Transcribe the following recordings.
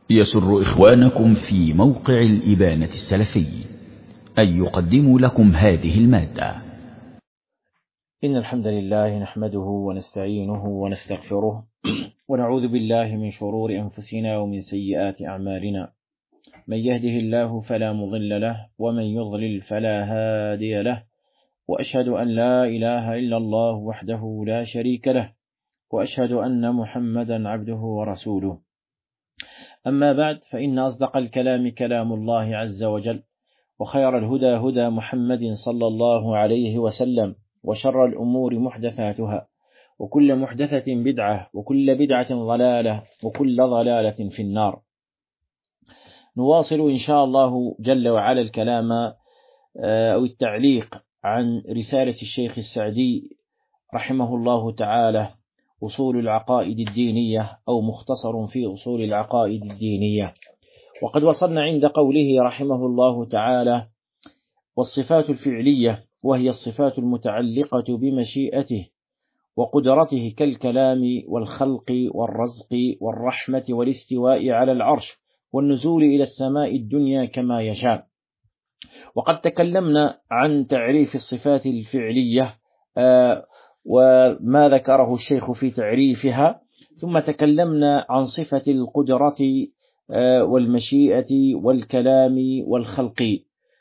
يسر إخوانكم في موقع الإبانة السلفي أن يقدموا لكم هذه المادة. إن الحمد لله نحمده ونستعينه ونستغفره ونعوذ بالله من شرور أنفسنا ومن سيئات أعمالنا. من يهده الله فلا مضل له ومن يضلل فلا هادي له، وأشهد أن لا إله إلا الله وحده لا شريك له، وأشهد أن محمدا عبده ورسوله. أما بعد، فإن أصدق الكلام كلام الله عز وجل، وخير الهدى هدى محمد صلى الله عليه وسلم، وشر الأمور محدثاتها، وكل محدثة بدعة، وكل بدعة ضلالة، وكل ضلالة في النار. نواصل إن شاء الله جل وعلا الكلام أو التعليق عن رسالة الشيخ السعدي رحمه الله تعالى، أصول العقائد الدينية، أو مختصر في أصول العقائد الدينية. وقد وصلنا عند قوله رحمه الله تعالى: والصفات الفعلية، وهي الصفات المتعلقة بمشيئته وقدرته، كالكلام والخلق والرزق والرحمة والاستواء على العرش والنزول إلى السماء الدنيا كما يشاء. وقد تكلمنا عن تعريف الصفات الفعلية وما ذكره الشيخ في تعريفها، ثم تكلمنا عن صفة القدرة والمشيئة والكلام والخلق،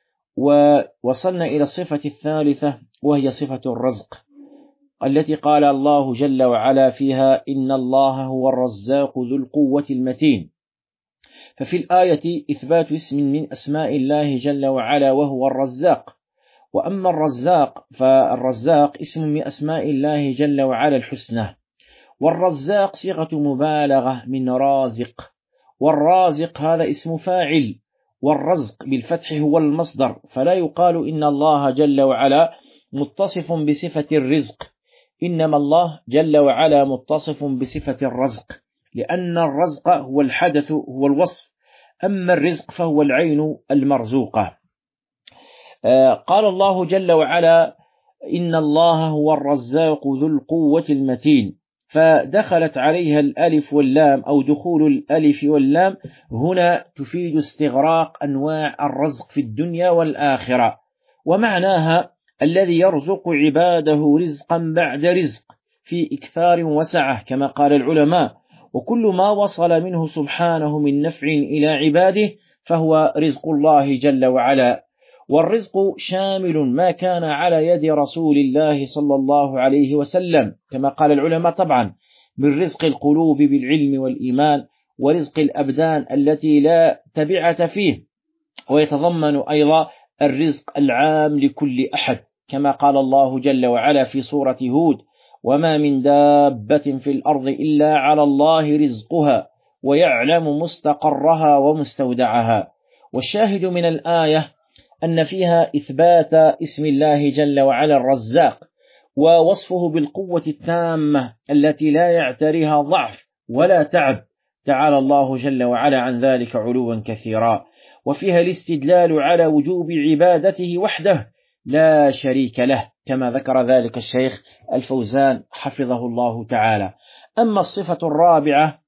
ووصلنا إلى الصفة الثالثة، وهي صفة الرزق، التي قال الله جل وعلا فيها: إن الله هو الرزاق ذو القوة المتين. ففي الآية إثبات اسم من أسماء الله جل وعلا وهو الرزاق. وأما الرزاق فالرزاق اسم من أسماء الله جل وعلا الحسنى، والرزاق صيغة مبالغة من رازق، والرازق هذا اسم فاعل، والرزق بالفتح هو المصدر، فلا يقال إن الله جل وعلا متصف بصفة الرزق، إنما الله جل وعلا متصف بصفة الرزق، لأن الرزق هو الحدث، هو الوصف، أما الرزق فهو العين المرزوقة. قال الله جل وعلا: إن الله هو الرزاق ذو القوة المتين، فدخلت عليها الألف واللام، أو دخول الألف واللام هنا تفيد استغراق أنواع الرزق في الدنيا والآخرة، ومعناها الذي يرزق عباده رزقا بعد رزق في إكثار وسعة كما قال العلماء، وكل ما وصل منه سبحانه من نفع إلى عباده فهو رزق الله جل وعلا. والرزق شامل ما كان على يد رسول الله صلى الله عليه وسلم كما قال العلماء، طبعا من رزق القلوب بالعلم والإيمان، ورزق الأبدان التي لا تبعة فيه، ويتضمن أيضا الرزق العام لكل أحد كما قال الله جل وعلا في سورة هود: وما من دابة في الأرض إلا على الله رزقها ويعلم مستقرها ومستودعها. والشاهد من الآية أن فيها إثبات اسم الله جل وعلا الرزاق، ووصفه بالقوة التامة التي لا يعتريها ضعف ولا تعب، تعالى الله جل وعلا عن ذلك علوا كثيرا. وفيها الاستدلال على وجوب عبادته وحده لا شريك له، كما ذكر ذلك الشيخ الفوزان حفظه الله تعالى. أما الصفة الرابعة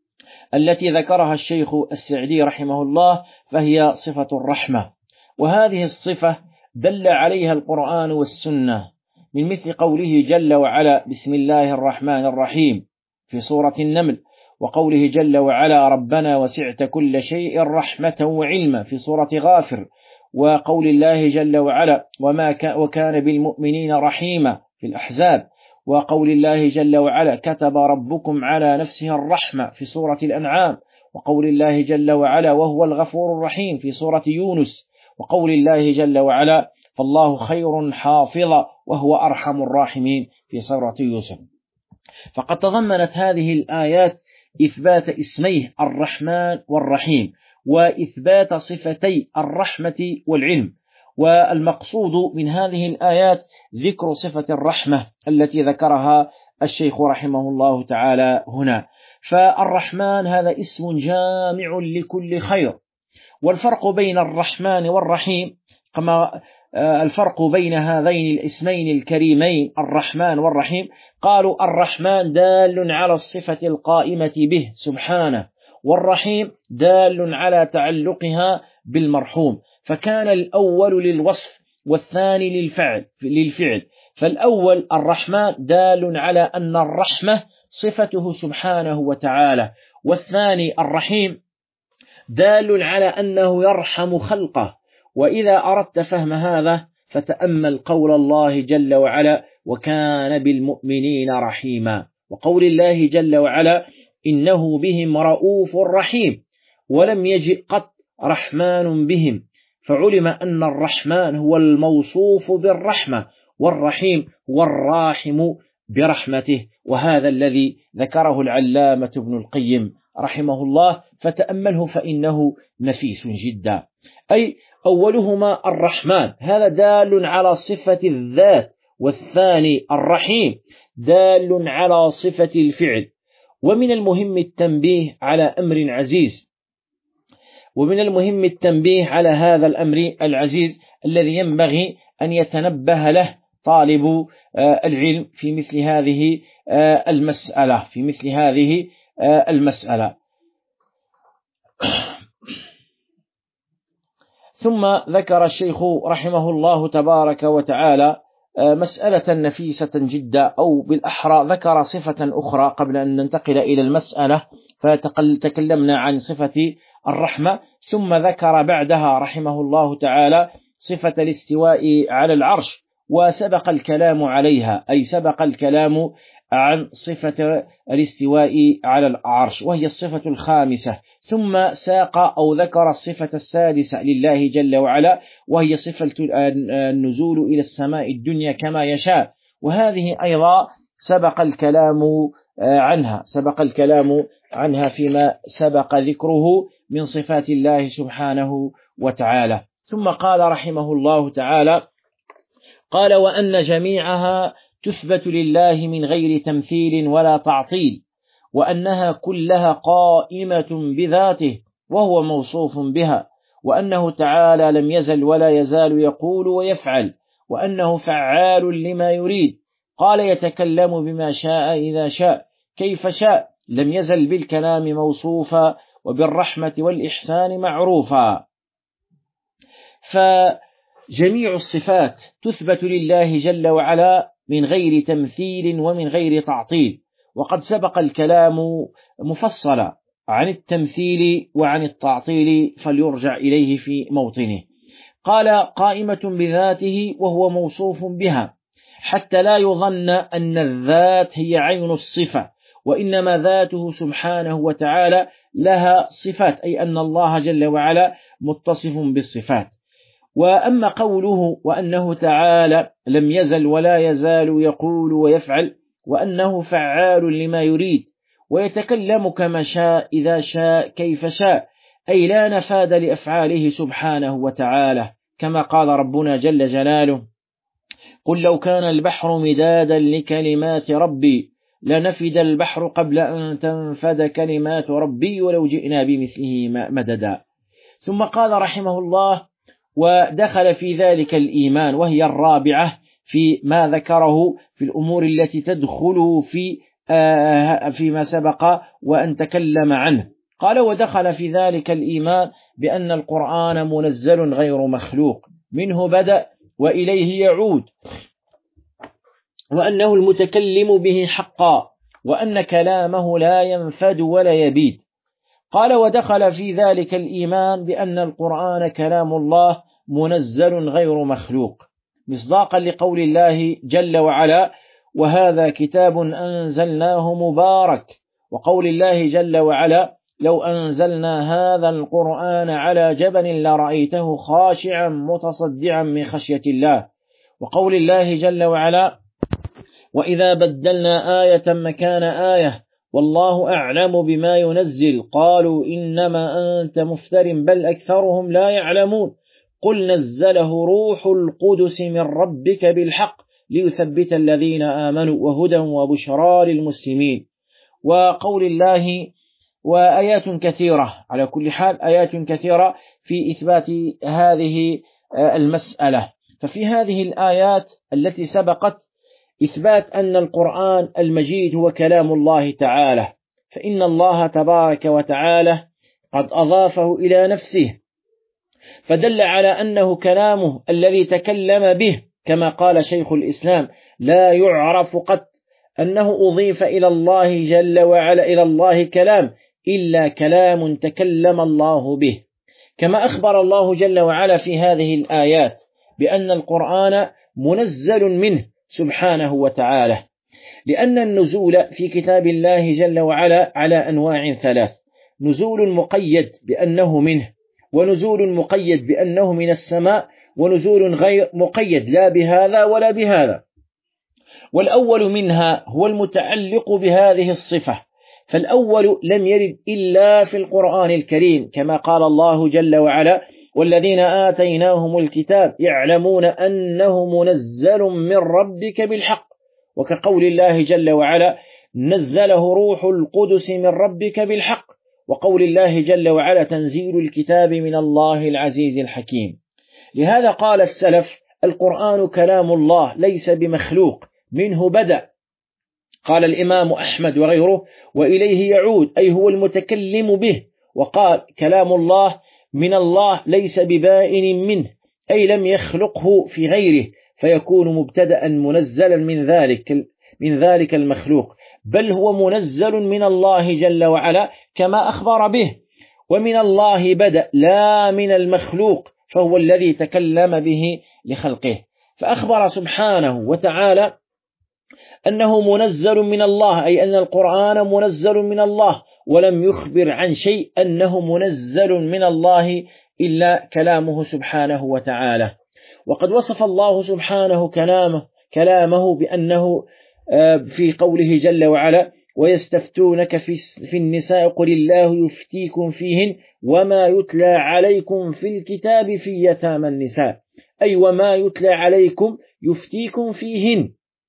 التي ذكرها الشيخ السعدي رحمه الله فهي صفة الرحمة، وهذه الصفة دل عليها القرآن والسنة، من مثل قوله جل وعلا: بسم الله الرحمن الرحيم في سورة النمل، وقوله جل وعلا: ربنا وسعت كل شيء رحمة وعلما في سورة غافر، وقول الله جل وعلا: وكان بالمؤمنين رحيما في الأحزاب، وقول الله جل وعلا: كتب ربكم على نفسه الرحمة في سورة الأنعام، وقول الله جل وعلا: وهو الغفور الرحيم في سورة يونس، وقول الله جل وعلا: فالله خير حافظا وهو أرحم الراحمين في سورة يوسف. فقد تضمنت هذه الآيات إثبات اسميه الرحمن والرحيم، وإثبات صفتي الرحمة والعلم. والمقصود من هذه الآيات ذكر صفة الرحمة التي ذكرها الشيخ رحمه الله تعالى هنا. فالرحمن هذا اسم جامع لكل خير، والفرق بين الرحمن والرحيم كما الفرق بين هذين الاسمين الكريمين الرحمن والرحيم، قالوا الرحمن دال على الصفة القائمة به سبحانه، والرحيم دال على تعلقها بالمرحوم، فكان الأول للوصف والثاني للفعل. فالأول الرحمن دال على أن الرحمة صفته سبحانه وتعالى، والثاني الرحيم دال على أنه يرحم خلقه. وإذا أردت فهم هذا فتأمل قول الله جل وعلا: وكان بالمؤمنين رحيما، وقول الله جل وعلا: إنه بهم رؤوف رحيم، ولم يجئ قط رحمن بهم، فعلم أن الرحمن هو الموصوف بالرحمة، والرحيم هو الراحم برحمته. وهذا الذي ذكره العلامة ابن القيم رحمه الله، فتأمله فإنه نفيس جدا. أي أولهما الرحمن، هذا دال على صفة الذات، والثاني الرحيم دال على صفة الفعل. ومن المهم التنبيه على أمر عزيز، ومن المهم التنبيه على هذا الأمر العزيز الذي ينبغي أن يتنبه له طالب العلم في مثل هذه المسألة. ثم ذكر الشيخ رحمه الله تبارك وتعالى مسألة نفيسة جدا، أو بالأحرى ذكر صفة أخرى قبل أن ننتقل إلى المسألة. فتكلمنا عن صفة الرحمة، ثم ذكر بعدها رحمه الله تعالى صفة الاستواء على العرش، وسبق الكلام عليها، أي سبق الكلام عن صفة الاستواء على العرش وهي الصفة الخامسة. ثم ساق أو ذكر الصفة السادسة لله جل وعلا، وهي صفة النزول إلى السماء الدنيا كما يشاء، وهذه أيضا سبق الكلام عنها فيما سبق ذكره من صفات الله سبحانه وتعالى. ثم قال رحمه الله تعالى: قال: وأن جميعها تثبت لله من غير تمثيل ولا تعطيل، وأنها كلها قائمة بذاته وهو موصوف بها، وأنه تعالى لم يزل ولا يزال يقول ويفعل، وأنه فعال لما يريد. قال: يتكلم بما شاء إذا شاء كيف شاء، لم يزل بالكلام موصوفا وبالرحمة والإحسان معروفا. فجميع الصفات تثبت لله جل وعلا من غير تمثيل ومن غير تعطيل، وقد سبق الكلام مفصلا عن التمثيل وعن التعطيل، فليرجع إليه في موطنه. قال: قائمة بذاته وهو موصوف بها، حتى لا يظن أن الذات هي عين الصفة، وإنما ذاته سبحانه وتعالى لها صفات، أي أن الله جل وعلا متصف بالصفات. وأما قوله وأنه تعالى لم يزل ولا يزال يقول ويفعل، وأنه فعال لما يريد، ويتكلم كما شاء إذا شاء كيف شاء، أي لا نفاد لأفعاله سبحانه وتعالى، كما قال ربنا جل جلاله: قل لو كان البحر مدادا لكلمات ربي لنفد البحر قبل أن تنفد كلمات ربي ولو جئنا بمثله مددا. ثم قال رحمه الله: ودخل في ذلك الإيمان، وهي الرابعة في ما ذكره في الأمور التي تدخل فيما سبق وأن تكلم عنه. قال: ودخل في ذلك الإيمان بأن القرآن منزل غير مخلوق، منه بدأ وإليه يعود، وأنه المتكلم به حقا، وأن كلامه لا ينفد ولا يبيد. قال: ودخل في ذلك الإيمان بأن القرآن كلام الله منزل غير مخلوق، مصداقا لقول الله جل وعلا: وهذا كتاب أنزلناه مبارك، وقول الله جل وعلا: لو أنزلنا هذا القرآن على جبل لرأيته خاشعا متصدعا من خشية الله، وقول الله جل وعلا: وإذا بدلنا آية مكان آية والله أعلم بما ينزل قالوا إنما أنت مفتر بل أكثرهم لا يعلمون قل نزله روح القدس من ربك بالحق ليثبت الذين آمنوا وهدى وبشرى للمسلمين. وقول الله وآيات كثيرة، على كل حال آيات كثيرة في إثبات هذه المسألة. ففي هذه الآيات التي سبقت إثبات أن القرآن المجيد هو كلام الله تعالى، فإن الله تبارك وتعالى قد أضافه إلى نفسه، فدل على أنه كلامه الذي تكلم به، كما قال شيخ الإسلام: لا يعرف قط أنه أضيف إلى الله جل وعلا إلى الله كلام إلا كلام تكلم الله به. كما أخبر الله جل وعلا في هذه الآيات بأن القرآن منزل منه سبحانه وتعالى، لأن النزول في كتاب الله جل وعلا على أنواع ثلاث: نزول مقيد بأنه منه، ونزول مقيد بأنه من السماء، ونزول غير مقيد لا بهذا ولا بهذا. والأول منها هو المتعلق بهذه الصفة، فالأول لم يرد إلا في القرآن الكريم، كما قال الله جل وعلا: والذين آتيناهم الكتاب يعلمون أنه منزل من ربك بالحق، وكقول الله جل وعلا: نزله روح القدس من ربك بالحق، وقول الله جل وعلا: تنزيل الكتاب من الله العزيز الحكيم. لهذا قال السلف: القرآن كلام الله ليس بمخلوق، منه بدأ. قال الإمام أحمد وغيره: وإليه يعود، أي هو المتكلم به. وقال: كلام الله من الله ليس ببائن منه، أي لم يخلقه في غيره فيكون مبتدأ منزلا من ذلك المخلوق، بل هو منزل من الله جل وعلا كما أخبر به، ومن الله بدأ لا من المخلوق، فهو الذي تكلم به لخلقه. فأخبر سبحانه وتعالى أنه منزل من الله، أي أن القرآن منزل من الله، ولم يخبر عن شيء أنه منزل من الله إلا كلامه سبحانه وتعالى. وقد وصف الله سبحانه كلامه بأنه في قوله جل وعلا: ويستفتونك في النساء قل الله يفتيكم فيهن وما يتلى عليكم في الكتاب في يتامى النساء، أي وما يتلى عليكم يفتيكم فيهن،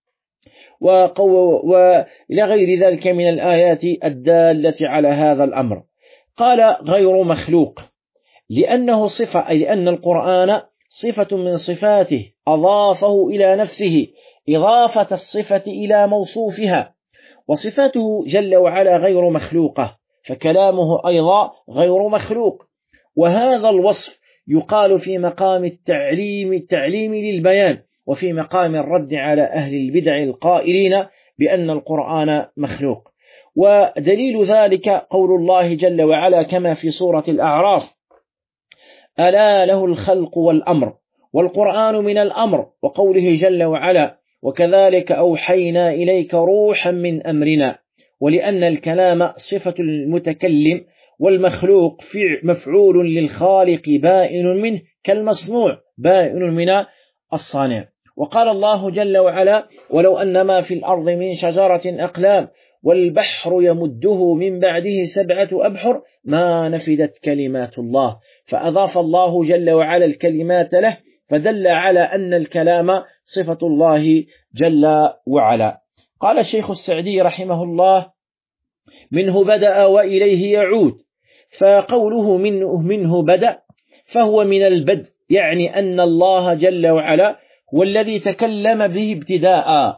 وإلى غير ذلك من الآيات الدالة على هذا الأمر. قال: غير مخلوق لأنه صفة، أي لأن القرآن صفة من صفاته أضافه إلى نفسه إضافة الصفة إلى موصوفها، وصفاته جل وعلا غير مخلوقة، فكلامه أيضا غير مخلوق. وهذا الوصف يقال في مقام التعليم للبيان، وفي مقام الرد على أهل البدع القائلين بأن القرآن مخلوق. ودليل ذلك قول الله جل وعلا كما في سورة الأعراف: ألا له الخلق والأمر، والقرآن من الأمر، وقوله جل وعلا: وكذلك أوحينا إليك روحا من أمرنا. ولأن الكلام صفة المتكلم، والمخلوق مفعول للخالق بائن منه، كالمصنوع بائن من الصانع. وقال الله جل وعلا: ولو أن ما في الأرض من شجرة أقلام والبحر يمده من بعده 7 أبحر ما نفدت كلمات الله. فأضاف الله جل وعلا الكلمات له، فدل على أن الكلام صفة الله جل وعلا. قال الشيخ السعدي رحمه الله: منه بدأ وإليه يعود. فقوله منه بدأ فهو من البدء، يعني أن الله جل وعلا هو الذي تكلم به ابتداء،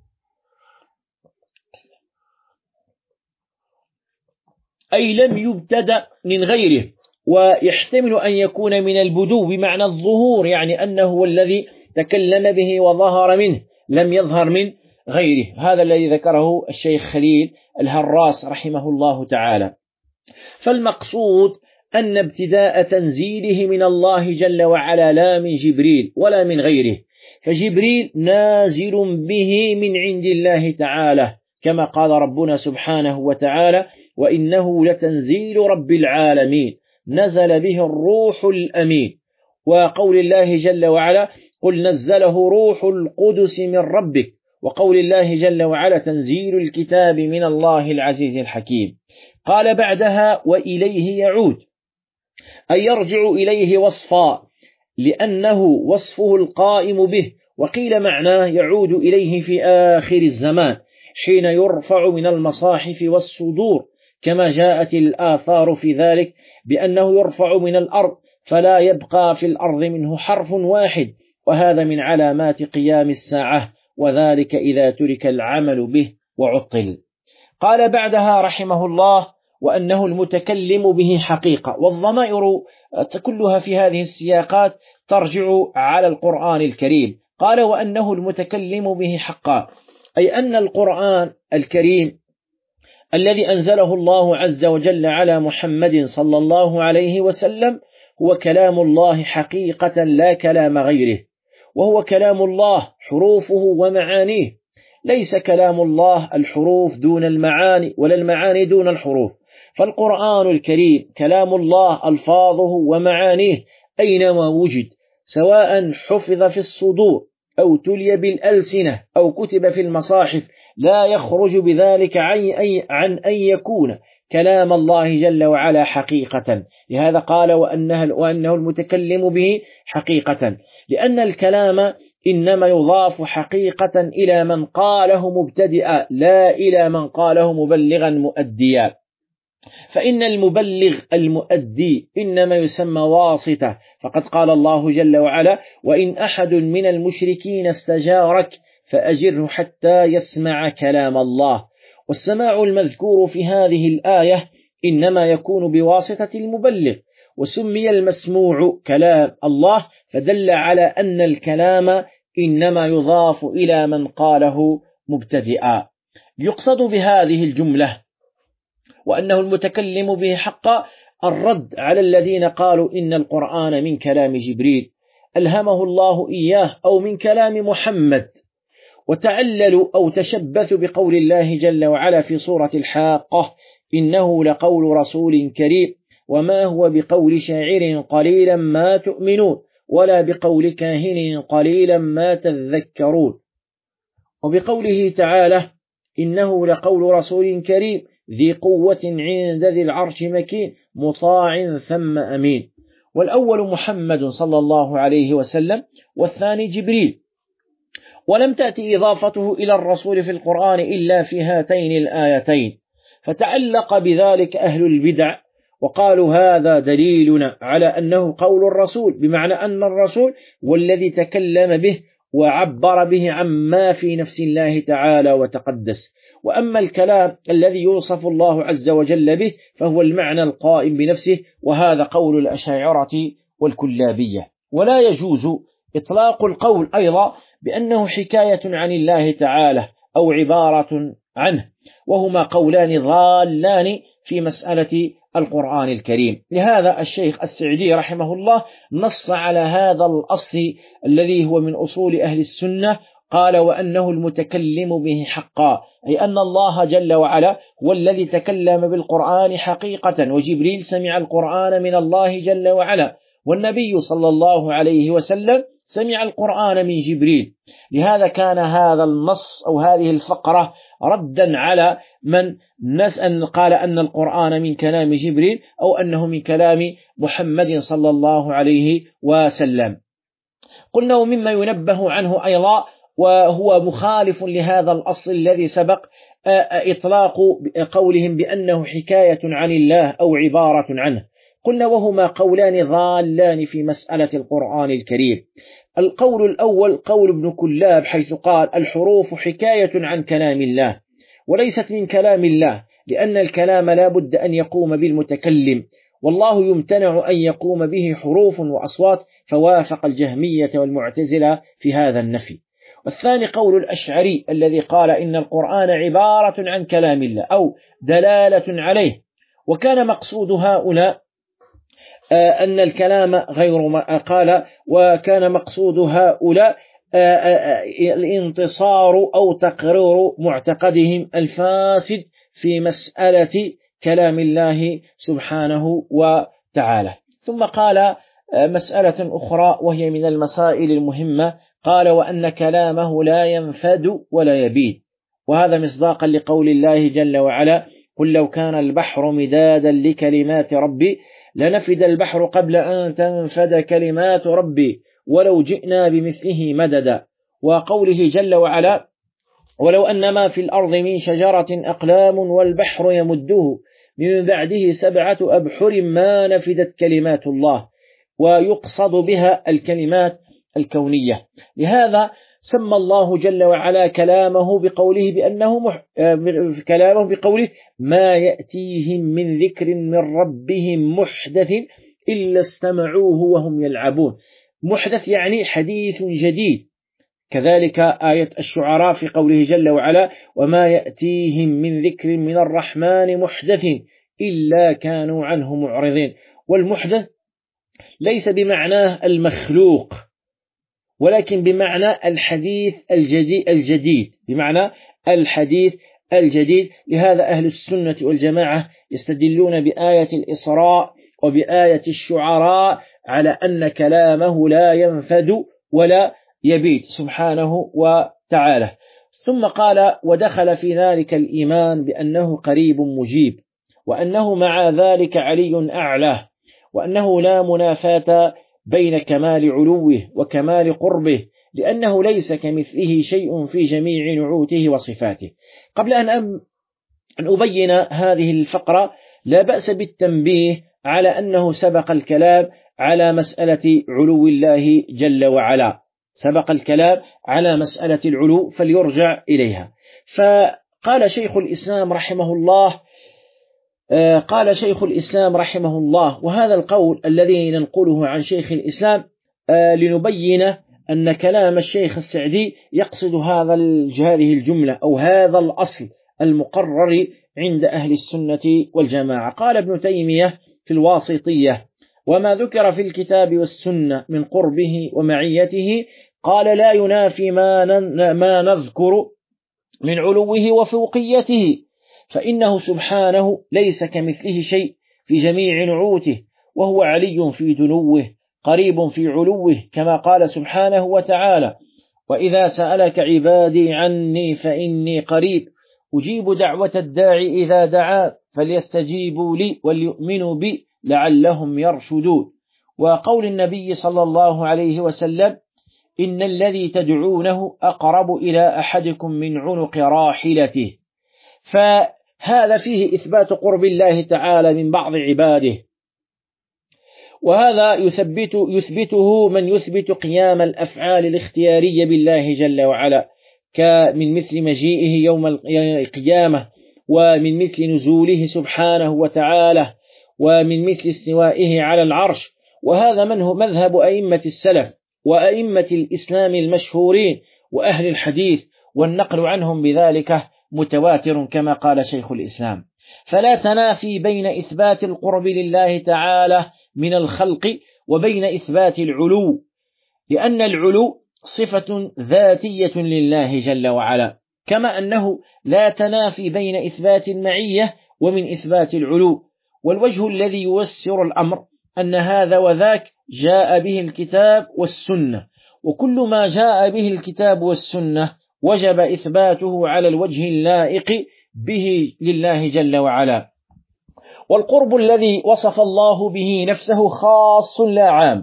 أي لم يبتدأ من غيره. ويحتمل أن يكون من البدو بمعنى الظهور، يعني أنه هو الذي تكلم به وظهر منه، لم يظهر من غيره. هذا الذي ذكره الشيخ خليل الهراس رحمه الله تعالى. فالمقصود أن ابتداء تنزيله من الله جل وعلا لا من جبريل ولا من غيره، فجبريل نازل به من عند الله تعالى، كما قال ربنا سبحانه وتعالى: وإنه لتنزيل رب العالمين نزل به الروح الأمين. وقول الله جل وعلا: قل نزله روح القدس من ربك. وقول الله جل وعلا: تنزيل الكتاب من الله العزيز الحكيم. قال بعدها: وإليه يعود، أي يرجع إليه وصفا، لأنه وصفه القائم به. وقيل معناه يعود إليه في آخر الزمان حين يرفع من المصاحف والصدور، كما جاءت الآثار في ذلك بأنه يرفع من الأرض فلا يبقى في الأرض منه حرف واحد، وهذا من علامات قيام الساعة، وذلك إذا ترك العمل به وعطل. قال بعدها رحمه الله: وأنه المتكلم به حقيقة. والضمائر كلها في هذه السياقات ترجع على القرآن الكريم. قال: وأنه المتكلم به حقا، أي أن القرآن الكريم الذي أنزله الله عز وجل على محمد صلى الله عليه وسلم هو كلام الله حقيقة لا كلام غيره، وهو كلام الله حروفه ومعانيه، ليس كلام الله الحروف دون المعاني ولا المعاني دون الحروف. فالقرآن الكريم كلام الله ألفاظه ومعانيه أينما وجد، سواء حفظ في الصدور أو تلي بالألسنة أو كتب في المصاحف، لا يخرج بذلك عن أن يكون كلام الله جل وعلا حقيقة. لهذا قال: وأنه المتكلم به حقيقة، لأن الكلام إنما يضاف حقيقة إلى من قاله مبتدئا، لا إلى من قاله مبلغا مؤديا. فإن المبلغ المؤدي إنما يسمى واسطة، فقد قال الله جل وعلا: وإن أحد من المشركين استجارك فأجره حتى يسمع كلام الله. والسماع المذكور في هذه الآية إنما يكون بواسطة المبلغ، وسمي المسموع كلام الله، فدل على أن الكلام إنما يضاف إلى من قاله مبتدئا. يقصد بهذه الجملة وأنه المتكلم به حقا الرد على الذين قالوا إن القرآن من كلام جبريل ألهمه الله إياه أو من كلام محمد، وتعللوا أو تشبثوا بقول الله جل وعلا في سورة الحاقة: إنه لقول رسول كريم وما هو بقول شاعر قليلا ما تؤمنون ولا بقول كاهن قليلا ما تذكرون. وبقوله تعالى: إنه لقول رسول كريم ذي قوة عند ذي العرش مكين مطاع ثم أمين. والأول محمد صلى الله عليه وسلم، والثاني جبريل. ولم تأتي إضافته إلى الرسول في القرآن إلا في هاتين الآيتين، فتعلق بذلك أهل البدع وقالوا هذا دليلنا على أنه قول الرسول، بمعنى أن الرسول والذي تكلم به وعبر به عما في نفس الله تعالى وتقدس. وأما الكلام الذي يوصف الله عز وجل به فهو المعنى القائم بنفسه، وهذا قول الأشاعرة والكلابية. ولا يجوز إطلاق القول أيضا بأنه حكاية عن الله تعالى أو عبارة عنه، وهما قولان ضالان في مسألة القرآن الكريم. لهذا الشيخ السعدي رحمه الله نص على هذا الأصل الذي هو من أصول أهل السنة، قال: وأنه المتكلم به حقا، أي أن الله جل وعلا هو الذي تكلم بالقرآن حقيقة، وجبريل سمع القرآن من الله جل وعلا، والنبي صلى الله عليه وسلم سمع القرآن من جبريل. لهذا كان هذا النص أو هذه الفقرة ردا على من قال أن القرآن من كلام جبريل أو أنه من كلام محمد صلى الله عليه وسلم. قلنا ومما ينبه عنه أيضا وهو مخالف لهذا الأصل الذي سبق إطلاق قولهم بأنه حكاية عن الله أو عبارة عنه. قلنا وهما قولان ضالان في مسألة القرآن الكريم. القول الأول قول ابن كلاب، حيث قال: الحروف حكاية عن كلام الله وليست من كلام الله، لأن الكلام لا بد أن يقوم بالمتكلم، والله يمتنع أن يقوم به حروف وأصوات، فوافق الجهمية والمعتزلة في هذا النفي. والثاني قول الأشعري الذي قال إن القرآن عبارة عن كلام الله أو دلالة عليه، وكان مقصود هؤلاء أن الكلام غير ما قال، وكان مقصود هؤلاء الانتصار أو تقرير معتقدهم الفاسد في مسألة كلام الله سبحانه وتعالى. ثم قال مسألة أخرى وهي من المسائل المهمة، قال: وأن كلامه لا ينفد ولا يبيد، وهذا مصداقا لقول الله جل وعلا: قل لو كان البحر مدادا لكلمات ربي لنفد البحر قبل أن تنفد كلمات ربي ولو جئنا بمثله مددا. وقوله جل وعلا: ولو أن ما في الأرض من شجرة أقلام والبحر يمده من بعده 7 أبحر ما نفدت كلمات الله، ويقصد بها الكلمات الكونية. لهذا سمى الله جل وعلا كلامه بقوله بقوله ما يأتيهم من ذكر من ربهم محدث إلا استمعوه وهم يلعبون. محدث يعني حديث جديد. كذلك آية الشعراء في قوله جل وعلا وما يأتيهم من ذكر من الرحمن محدث إلا كانوا عنه معرضين. والمحدث ليس بمعناه المخلوق، ولكن بمعنى الحديث الجديد، بمعنى الحديث الجديد. لهذا أهل السنة والجماعة يستدلون بآية الإسراء وبآية الشعراء على أن كلامه لا ينفد ولا يبيت سبحانه وتعالى. ثم قال ودخل في ذلك الإيمان بأنه قريب مجيب، وأنه مع ذلك علي أعلى، وأنه لا منافاة بين كمال علوه وكمال قربه، لأنه ليس كمثله شيء في جميع نعوته وصفاته. قبل أن أبين هذه الفقرة لا بأس بالتنبيه على أنه سبق الكلام على مسألة علو الله جل وعلا، سبق الكلام على مسألة العلو فليرجع إليها. فقال شيخ الإسلام رحمه الله وهذا القول الذي ننقله عن شيخ الإسلام لنبين أن كلام الشيخ السعدي يقصد هذه الجملة أو هذا الأصل المقرر عند أهل السنة والجماعة. قال ابن تيمية في الواسطية وما ذكر في الكتاب والسنة من قربه ومعيته قال لا ينافي ما نذكر من علوه وفوقيته، فإنه سبحانه ليس كمثله شيء في جميع نعوته، وهو علي في دنوه قريب في علوه، كما قال سبحانه وتعالى وإذا سألك عبادي عني فإني قريب أجيب دعوة الداعي إذا دعا فليستجيبوا لي وليؤمنوا بي لعلهم يرشدون. وقول النبي صلى الله عليه وسلم إن الذي تدعونه أقرب إلى أحدكم من عنق راحلته. فهذا فيه إثبات قرب الله تعالى من بعض عباده، وهذا يثبته من يثبت قيام الأفعال الاختيارية بالله جل وعلا، من مثل مجيئه يوم القيامة، ومن مثل نزوله سبحانه وتعالى، ومن مثل استوائه على العرش. وهذا مذهب أئمة السلف وأئمة الإسلام المشهورين وأهل الحديث، والنقل عنهم بذلك متواتر كما قال شيخ الإسلام. فلا تنافي بين إثبات القرب لله تعالى من الخلق وبين إثبات العلو، لأن العلو صفة ذاتية لله جل وعلا، كما أنه لا تنافي بين إثبات المعية ومن إثبات العلو. والوجه الذي يوسر الأمر أن هذا وذاك جاء به الكتاب والسنة، وكل ما جاء به الكتاب والسنة وجب إثباته على الوجه اللائق به لله جل وعلا. والقرب الذي وصف الله به نفسه خاص لا عام،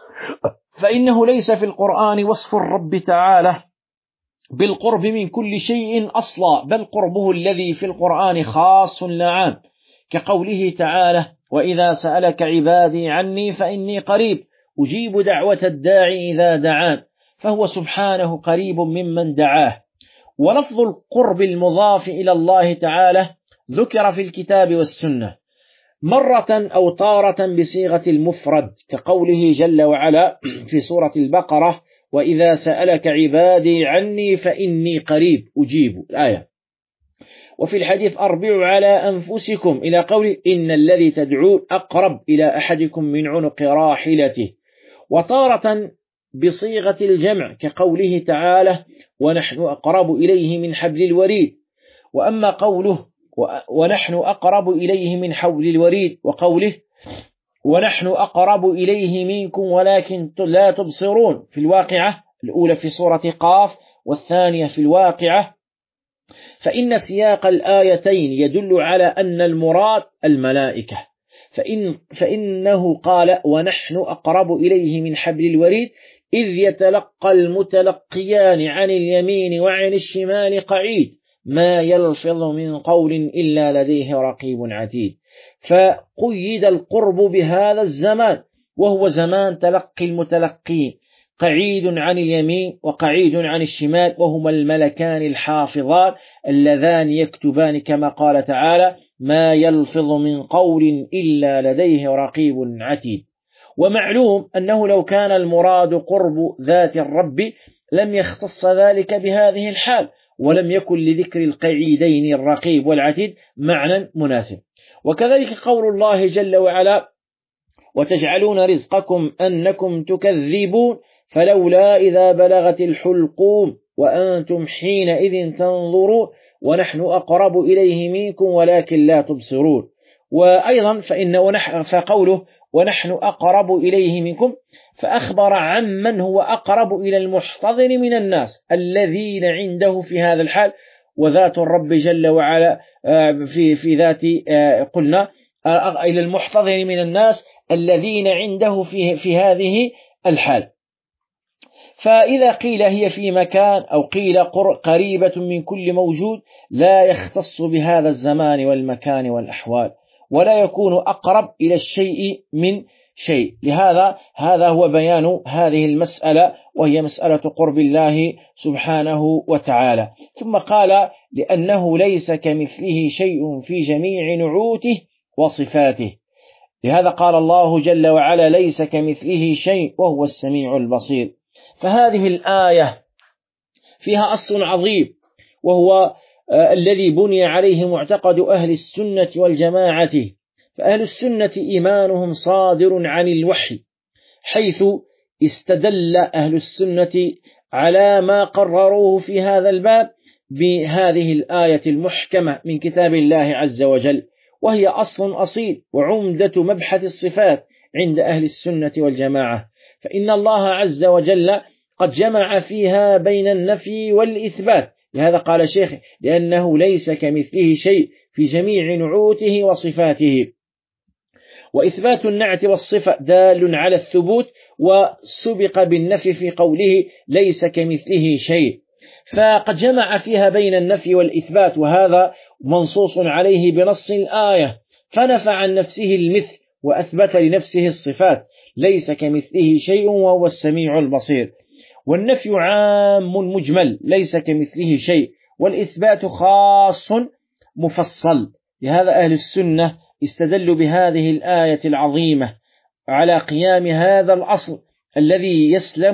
فإنه ليس في القرآن وصف الرب تعالى بالقرب من كل شيء أصلا، بل قربه الذي في القرآن خاص لا عام، كقوله تعالى وإذا سألك عبادي عني فإني قريب أجيب دعوة الداعي إذا دعان، فهو سبحانه قريب ممن دعاه. ولفظ القرب المضاف إلى الله تعالى ذكر في الكتاب والسنة مرة أو تارة بصيغة المفرد، كقوله جل وعلا في سورة البقرة وإذا سألك عبادي عني فإني قريب أجيب الآية. وفي الحديث أربعوا على أنفسكم إلى قول إن الذي تدعون أقرب إلى أحدكم من عنق راحلته. وتارة بصيغة الجمع كقوله تعالى ونحن أقرب إليه من حبل الوريد. وأما قوله ونحن أقرب إليه من حبل الوريد وقوله ونحن أقرب إليه منكم ولكن لا تبصرون في الواقعة الأولى في سورة قاف والثانية في الواقعة، فإن سياق الآيتين يدل على أن المراد الملائكة، فإنه قال ونحن أقرب إليه من حبل الوريد إذ يتلقى المتلقيان عن اليمين وعن الشمال قعيد ما يلفظ من قول إلا لديه رقيب عتيد. فقيد القرب بهذا الزمان وهو زمان تلقي المتلقين، قعيد عن اليمين وقعيد عن الشمال، وهما الملكان الحافظان اللذان يكتبان كما قال تعالى: ما يلفظ من قول إلا لديه رقيب عتيد. ومعلوم أنه لو كان المراد قرب ذات الرب لم يختص ذلك بهذه الحال، ولم يكن لذكر القعيدين الرقيب والعتيد معنى مناسب. وكذلك قول الله جل وعلا: وتجعلون رزقكم أنكم تكذبون فلولا إذا بلغت الحلقوم وأنتم حينئذ تنظرون ونحن أقرب إليه منكم ولكن لا تبصرون. وأيضا فقوله ونحن أقرب إليه منكم فأخبر عمن هو أقرب إلى المحتضر من الناس الذين عنده في هذا الحال، وذات الرب جل وعلا في ذات قلنا إلى المحتضر من الناس الذين عنده في هذه الحال. فإذا قيل هي في مكان أو قيل قريبة من كل موجود لا يختص بهذا الزمان والمكان والأحوال، ولا يكون أقرب إلى الشيء من شيء. لهذا هذا هو بيان هذه المسألة، وهي مسألة قرب الله سبحانه وتعالى. ثم قال: لأنه ليس كمثله شيء في جميع نعوته وصفاته. لهذا قال الله جل وعلا: ليس كمثله شيء وهو السميع البصير. فهذه الآية فيها أصل عظيم، وهو الذي بني عليه معتقد أهل السنة والجماعة. فأهل السنة إيمانهم صادر عن الوحي، حيث استدل أهل السنة على ما قرروه في هذا الباب بهذه الآية المحكمة من كتاب الله عز وجل، وهي أصل أصيل وعمدة مبحث الصفات عند أهل السنة والجماعة. فإن الله عز وجل قد جمع فيها بين النفي والإثبات. لهذا قال الشيخ: لأنه ليس كمثله شيء في جميع نعوته وصفاته. وإثبات النعت والصفة دال على الثبوت، وسبق بالنفي في قوله: ليس كمثله شيء. فقد جمع فيها بين النفي والإثبات، وهذا منصوص عليه بنص الآية، فنفى عن نفسه المثل وأثبت لنفسه الصفات: ليس كمثله شيء وهو السميع البصير. والنفي عام مجمل ليس كمثله شيء، والإثبات خاص مفصل. لهذا أهل السنة استدلوا بهذه الآية العظيمة على قيام هذا الأصل الذي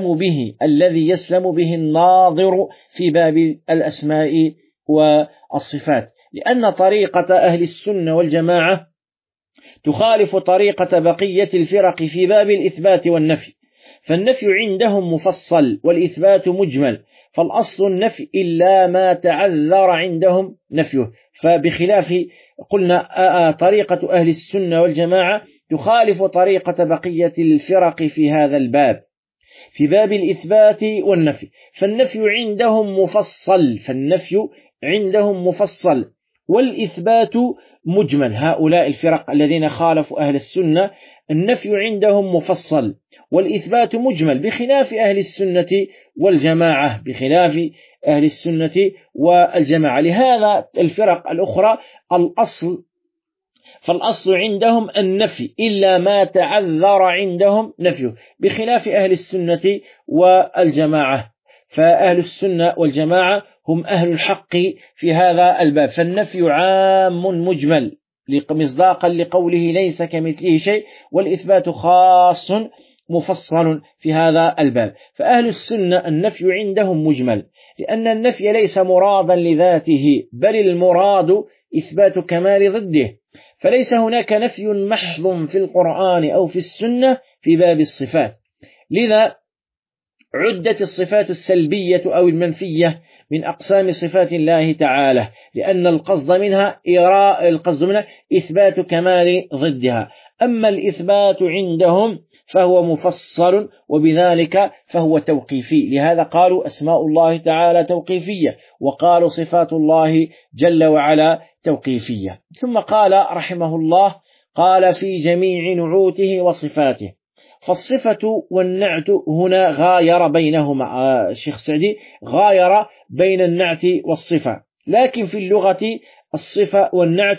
يسلم به الناظر في باب الأسماء والصفات، لأن طريقة أهل السنة والجماعة تخالف طريقة بقية الفرق في باب الإثبات والنفي. فالنفي عندهم مفصل والإثبات مجمل، فالأصل النفي إلا ما تعذر عندهم نفيه. فبخلاف قلنا طريقة أهل السنة والجماعة تخالف طريقة بقية الفرق في هذا الباب في باب الإثبات والنفي. فالنفي عندهم مفصل والإثبات مجمل. هؤلاء الفرق الذين خالفوا أهل السنة النفي عندهم مفصل والإثبات مجمل، بخلاف أهل السنة والجماعة. لهذا الفرق الأخرى فالأصل عندهم النفي إلا ما تعذر عندهم نفيه، بخلاف أهل السنة والجماعة. فأهل السنة والجماعة هم أهل الحق في هذا الباب. فالنفي عام مجمل مصداقا لقوله: ليس كمثله شيء، والإثبات خاص مفصل في هذا الباب. فأهل السنة النفي عندهم مجمل، لأن النفي ليس مرادا لذاته، بل المراد إثبات كمال ضده. فليس هناك نفي محض في القرآن أو في السنة في باب الصفات. لذا عدت الصفات السلبية أو المنفية من أقسام صفات الله تعالى، لأن القصد منها إثبات كمال ضدها. أما الإثبات عندهم فهو مفصل، وبذلك فهو توقيفي. لهذا قالوا أسماء الله تعالى توقيفية، وقالوا صفات الله جل وعلا توقيفية. ثم قال رحمه الله: قال في جميع نعوته وصفاته. فالصفة والنعت هنا غاير بينهما، الشيخ سعدي غاير بين النعت والصفة، لكن في اللغة الصفة والنعت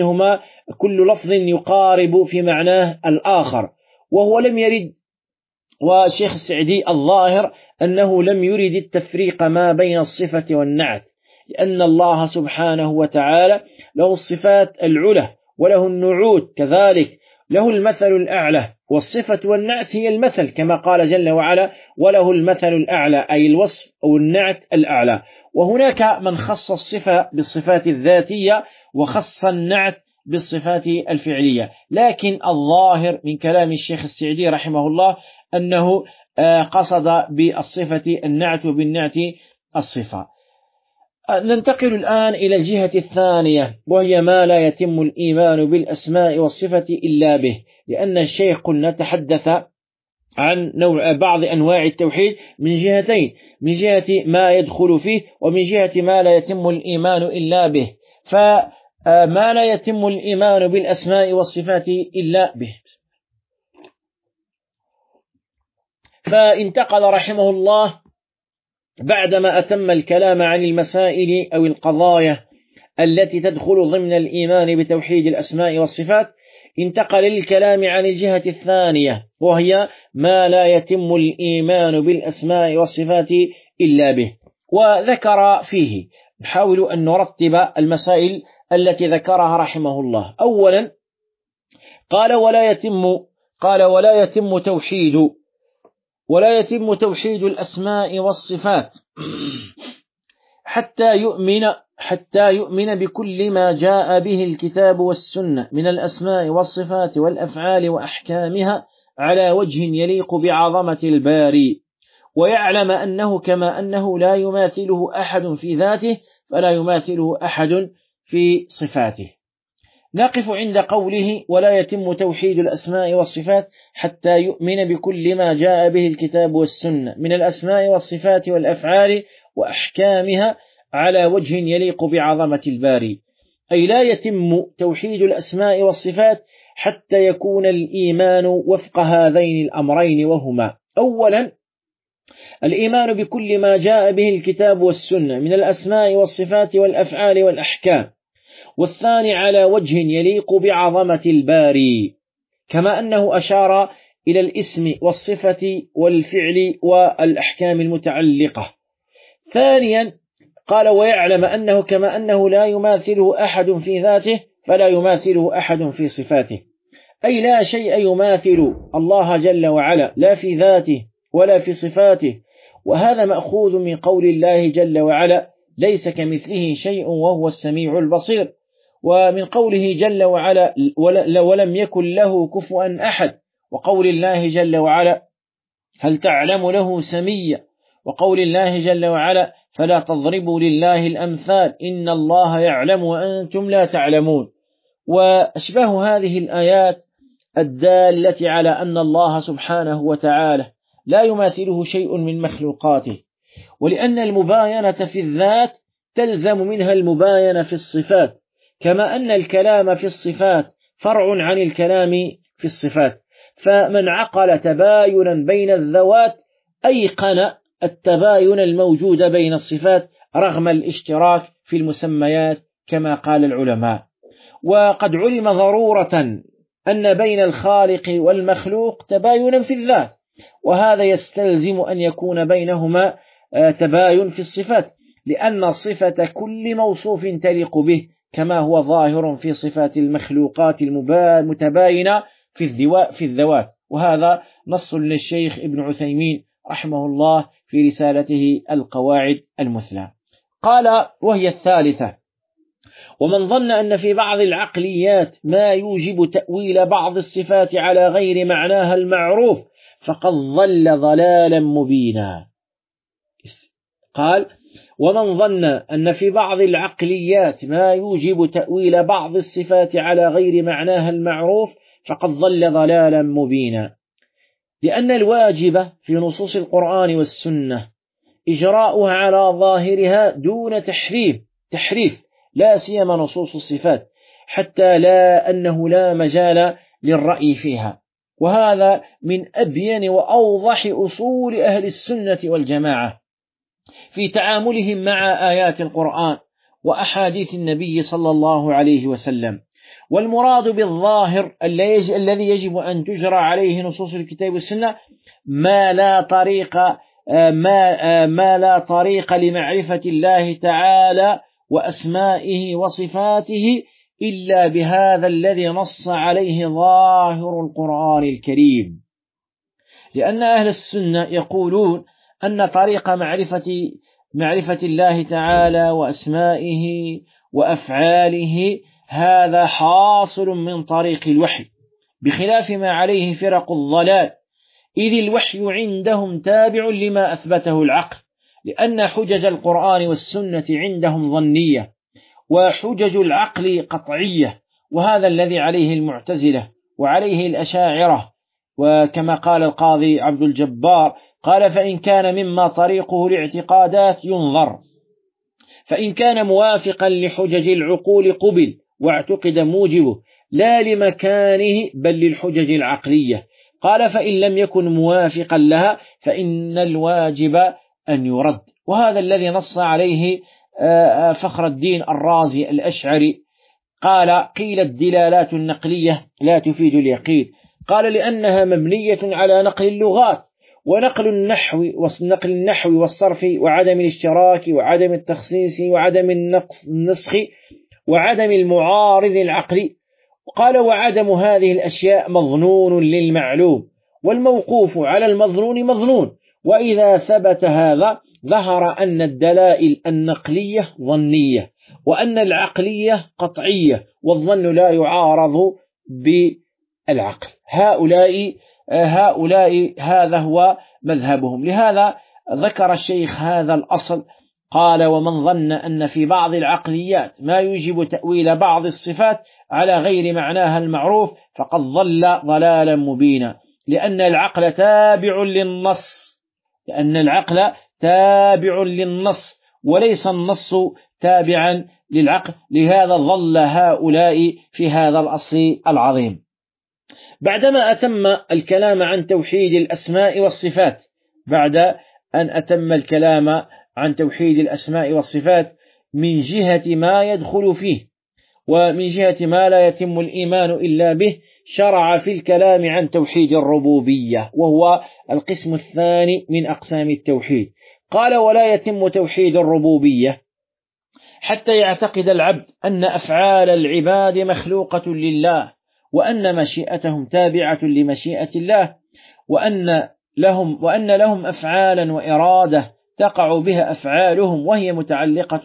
كل لفظ يقارب في معناه الآخر، وهو لم يرد والشيخ السعدي الظاهر أنه لم يرد التفريق ما بين الصفة والنعت، لأن الله سبحانه وتعالى له الصفات العلى وله النعوت كذلك، له المثل الأعلى، والصفة والنعت هي المثل كما قال جل وعلا وله المثل الأعلى، أي الوصف أو النعت الأعلى. وهناك من خص الصفة بالصفات الذاتية وخص النعت بالصفات الفعلية، لكن الظاهر من كلام الشيخ السعدي رحمه الله أنه قصد بالصفة النعت وبالنعت الصفة. ننتقل الآن إلى الجهة الثانية، وهي ما لا يتم الإيمان بالأسماء والصفة إلا به، لأن الشيخ قلنا تحدث عن بعض أنواع التوحيد من جهتين، من جهة ما يدخل فيه ومن جهة ما لا يتم الإيمان إلا به. فما لا يتم الإيمان بالأسماء والصفات إلا به. فانتقل رحمه الله بعدما أتم الكلام عن المسائل أو القضايا التي تدخل ضمن الإيمان بتوحيد الأسماء والصفات، انتقل للكلام عن الجهة الثانية، وهي ما لا يتم الإيمان بالأسماء والصفات إلا به. وذكر فيه، نحاول أن نرتب المسائل التي ذكرها رحمه الله. أولا قال ولا يتم توحيد الأسماء والصفات حتى يؤمن بكل ما جاء به الكتاب والسنة من الأسماء والصفات والأفعال وأحكامها على وجه يليق بعظمة الباري، ويعلم أنه كما أنه لا يماثله أحد في ذاته فلا يماثله أحد في صفاته. نقف عند قوله ولا يتم توحيد الأسماء والصفات حتى يؤمن بكل ما جاء به الكتاب والسنة من الأسماء والصفات والأفعال وأحكامها على وجه يليق بعظمة الباري، أي لا يتم توحيد الأسماء والصفات حتى يكون الإيمان وفق هذين الأمرين، وهما: أولا الإيمان بكل ما جاء به الكتاب والسنة من الأسماء والصفات والأفعال والأحكام، والثاني على وجه يليق بعظمة الباري كما أنه أشار إلى الاسم والصفة والفعل والأحكام المتعلقة. ثانيا قال ويعلم أنه كما أنه لا يماثله أحد في ذاته فلا يماثله أحد في صفاته، أي لا شيء يماثل الله جل وعلا لا في ذاته ولا في صفاته، وهذا مأخوذ من قول الله جل وعلا ليس كمثله شيء وهو السميع البصير، ومن قوله جل وعلا ولم يكن له كفوا أحد، وقول الله جل وعلا هل تعلم له سميا، وقول الله جل وعلا فلا تضربوا لله الأمثال إن الله يعلم وأنتم لا تعلمون، وأشبه هذه الآيات الدالة على أن الله سبحانه وتعالى لا يماثله شيء من مخلوقاته، ولأن المباينة في الذات تلزم منها المباينة في الصفات، كما أن الكلام في الصفات فرع عن الكلام في الصفات، فمن عقل تباينا بين الذوات أيقن التباين الموجود بين الصفات رغم الاشتراك في المسميات كما قال العلماء. وقد علم ضرورة أن بين الخالق والمخلوق تباينا في الذات، وهذا يستلزم أن يكون بينهما تباين في الصفات، لأن صفة كل موصوف تليق به كما هو ظاهر في صفات المخلوقات المتباينة في الذوات، وهذا نص للشيخ ابن عثيمين رحمه الله في رسالته القواعد المثلى. قال وهي الثالثة: ومن ظن أن في بعض العقليات ما يوجب تأويل بعض الصفات على غير معناها المعروف فقد ضل ضلالا مبينا. قال ومن ظن أن في بعض العقليات ما يوجب تأويل بعض الصفات على غير معناها المعروف فقد ضل ضلالا مبينا، لأن الواجب في نصوص القرآن والسنة إجراؤها على ظاهرها دون تحريف لا سيما نصوص الصفات، حتى أنه لا مجال للرأي فيها، وهذا من أبين وأوضح أصول أهل السنة والجماعة في تعاملهم مع آيات القرآن وأحاديث النبي صلى الله عليه وسلم. والمراد بالظاهر الذي يجب أن تجرى عليه نصوص الكتاب والسنة ما لا طريق لمعرفة الله تعالى وأسمائه وصفاته إلا بهذا الذي نص عليه ظاهر القرآن الكريم. لأن أهل السنة يقولون أن طريق معرفة الله تعالى وأسمائه وأفعاله هذا حاصل من طريق الوحي، بخلاف ما عليه فرق الضلال، إذ الوحي عندهم تابع لما أثبته العقل، لأن حجج القرآن والسنة عندهم ظنية وحجج العقل قطعية، وهذا الذي عليه المعتزلة وعليه الأشاعرة. وكما قال القاضي عبد الجبار قال: فإن كان مما طريقه الاعتقادات ينظر، فإن كان موافقا لحجج العقول قبل واعتقد موجبه لا لمكانه بل للحجج العقلية. قال: فإن لم يكن موافقا لها فإن الواجب أن يرد. وهذا الذي نص عليه فخر الدين الرازي الأشعري. قال: قيل الدلالات النقلية لا تفيد اليقين. قال: لأنها مبنية على نقل اللغات ونقل النحو والصرف وعدم الاشتراك وعدم التخصيص وعدم النسخ وعدم المعارض العقلي. قال: وعدم هذه الأشياء مظنون للمعلوم، والموقوف على المظنون مظنون، وإذا ثبت هذا ظهر أن الدلائل النقلية ظنية وأن العقلية قطعية، والظن لا يعارض بالعقل. هؤلاء هذا هو مذهبهم. لهذا ذكر الشيخ هذا الأصل. قال: ومن ظن أن في بعض العقليات ما يوجب تأويل بعض الصفات على غير معناها المعروف فقد ضل ضلالا مبينا، لأن العقل تابع للنص وليس النص تابعا للعقل. لهذا ضل هؤلاء في هذا الأصل العظيم. بعدما أتم الكلام عن توحيد الأسماء والصفات، بعد أن أتم الكلام عن توحيد الأسماء والصفات من جهة ما يدخل فيه ومن جهة ما لا يتم الإيمان إلا به، شرع في الكلام عن توحيد الربوبية، وهو القسم الثاني من أقسام التوحيد. قال: ولا يتم توحيد الربوبية حتى يعتقد العبد أن أفعال العباد مخلوقة لله، وأن مشيئتهم تابعة لمشيئة الله، وأن لهم أفعالا وإرادة تقع بها أفعالهم وهي متعلق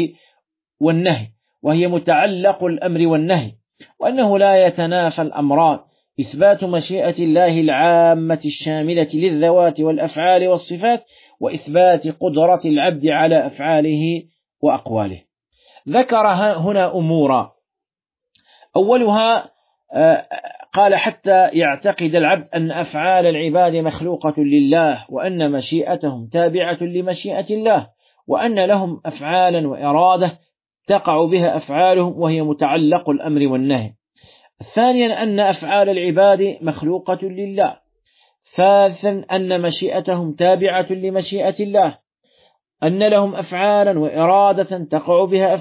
الأمر والنهي، وأنه لا يتنافى الأمران: إثبات مشيئة الله العامة الشاملة للذوات والأفعال والصفات، وإثبات قدرة العبد على أفعاله وأقواله. ذكر هنا أمورا. أولها قال: حتى يعتقد العبد أن أفعال العباد مخلوقة لله، وأن مشيئتهم تابعة لمشيئة الله، وأن لهم أفعالا وإرادة تقع بها أفعالهم وهي متعلق الأمر والنهي. ثانيا أن أفعال العباد مخلوقة لله. ثالثا أن مشيئتهم تابعة لمشيئة الله، أن لهم أفعالا وإرادة تقع بها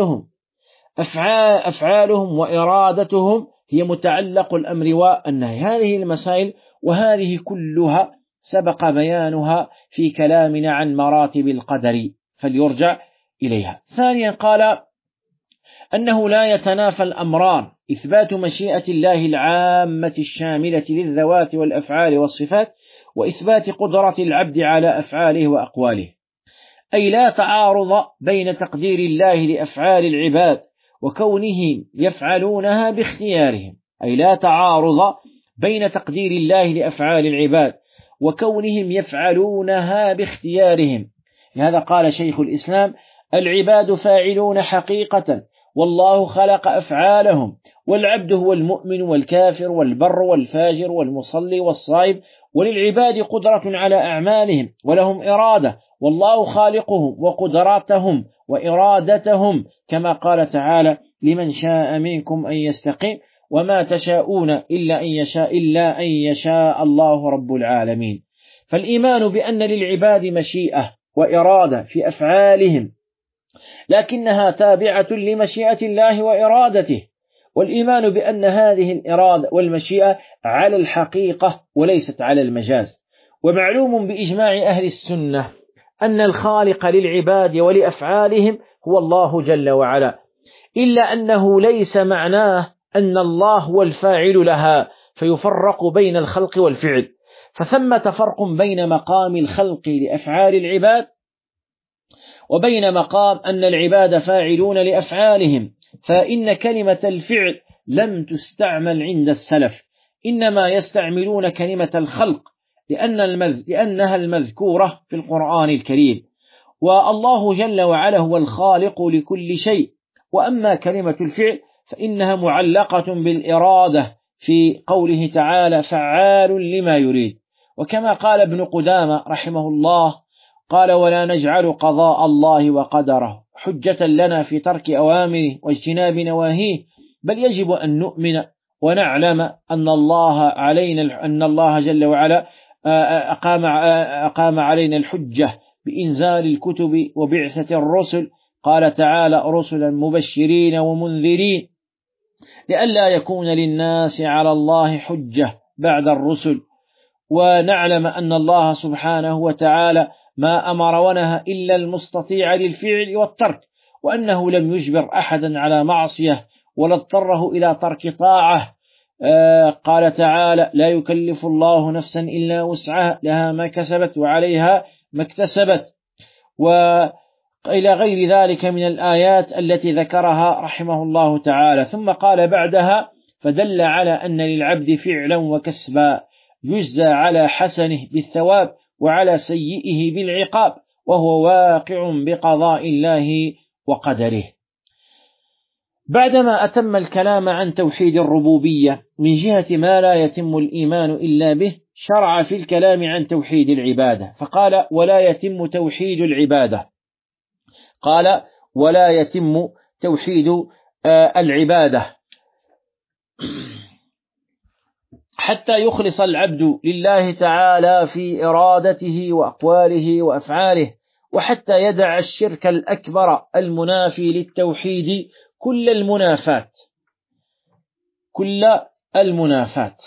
أفعالهم وإرادتهم هي متعلق الأمر والنهي. هذه المسائل وهذه كلها سبق بيانها في كلامنا عن مراتب القدر، فليرجع إليها. ثانيا قال أنه لا يتنافى الأمران: إثبات مشيئة الله العامة الشاملة للذوات والأفعال والصفات، وإثبات قدرة العبد على أفعاله وأقواله. أي لا تعارض بين تقدير الله لأفعال العباد وكونهم يفعلونها باختيارهم، أي لا تعارض بين تقدير الله لأفعال العباد وكونهم يفعلونها باختيارهم. لهذا قال شيخ الإسلام: العباد فاعلون حقيقة، والله خلق أفعالهم، والعبد هو المؤمن والكافر والبر والفاجر والمصلي والصائم، وللعباد قدرة على أعمالهم ولهم إرادة، والله خالقهم وقدراتهم وإرادتهم، كما قال تعالى: لمن شاء منكم أن يستقيم وما تشاءون إلا أن يشاء الله رب العالمين. فالإيمان بأن للعباد مشيئة وإرادة في أفعالهم، لكنها تابعة لمشيئة الله وإرادته، والإيمان بأن هذه الإرادة والمشيئة على الحقيقة وليست على المجاز. ومعلوم بإجماع أهل السنة أن الخالق للعباد ولأفعالهم هو الله جل وعلا، إلا أنه ليس معناه أن الله هو الفاعل لها فيفرق بين الخلق والفعل، فثمة فرق بين مقام الخلق لأفعال العباد وبين مقام أن العباد فاعلون لأفعالهم. فإن كلمة الفعل لم تستعمل عند السلف، إنما يستعملون كلمة الخلق لأنها المذكورة في القرآن الكريم، والله جل وعلا هو الخالق لكل شيء. وأما كلمة الفعل فإنها معلقة بالإرادة في قوله تعالى فعال لما يريد. وكما قال ابن قدامة رحمه الله قال ولا نجعل قضاء الله وقدره حجة لنا في ترك أوامره واجتناب نواهيه، بل يجب أن نؤمن ونعلم أن الله جل وعلا أقام علينا الحجة بإنزال الكتب وبعثة الرسل. قال تعالى رسلا مبشرين ومنذرين لئلا يكون للناس على الله حجة بعد الرسل. ونعلم أن الله سبحانه وتعالى ما أمر ونهى إلا المستطيع للفعل والترك، وأنه لم يجبر أحدا على معصية ولا اضطره إلى ترك طاعة. قال تعالى لا يكلف الله نفسا إلا وسعها لها ما كسبت وعليها ما اكتسبت، وإلى غير ذلك من الآيات التي ذكرها رحمه الله تعالى. ثم قال بعدها فدل على أن للعبد فعلا وكسبا يجزى على حسنه بالثواب وعلى سيئه بالعقاب، وهو واقع بقضاء الله وقدره. بعدما أتم الكلام عن توحيد الربوبية من جهة ما لا يتم الإيمان إلا به، شرع في الكلام عن توحيد العبادة فقال ولا يتم توحيد العبادة. قال ولا يتم توحيد العبادة حتى يخلص العبد لله تعالى في إرادته وأقواله وأفعاله، وحتى يدع الشرك الأكبر المنافي للتوحيد كل المنافات،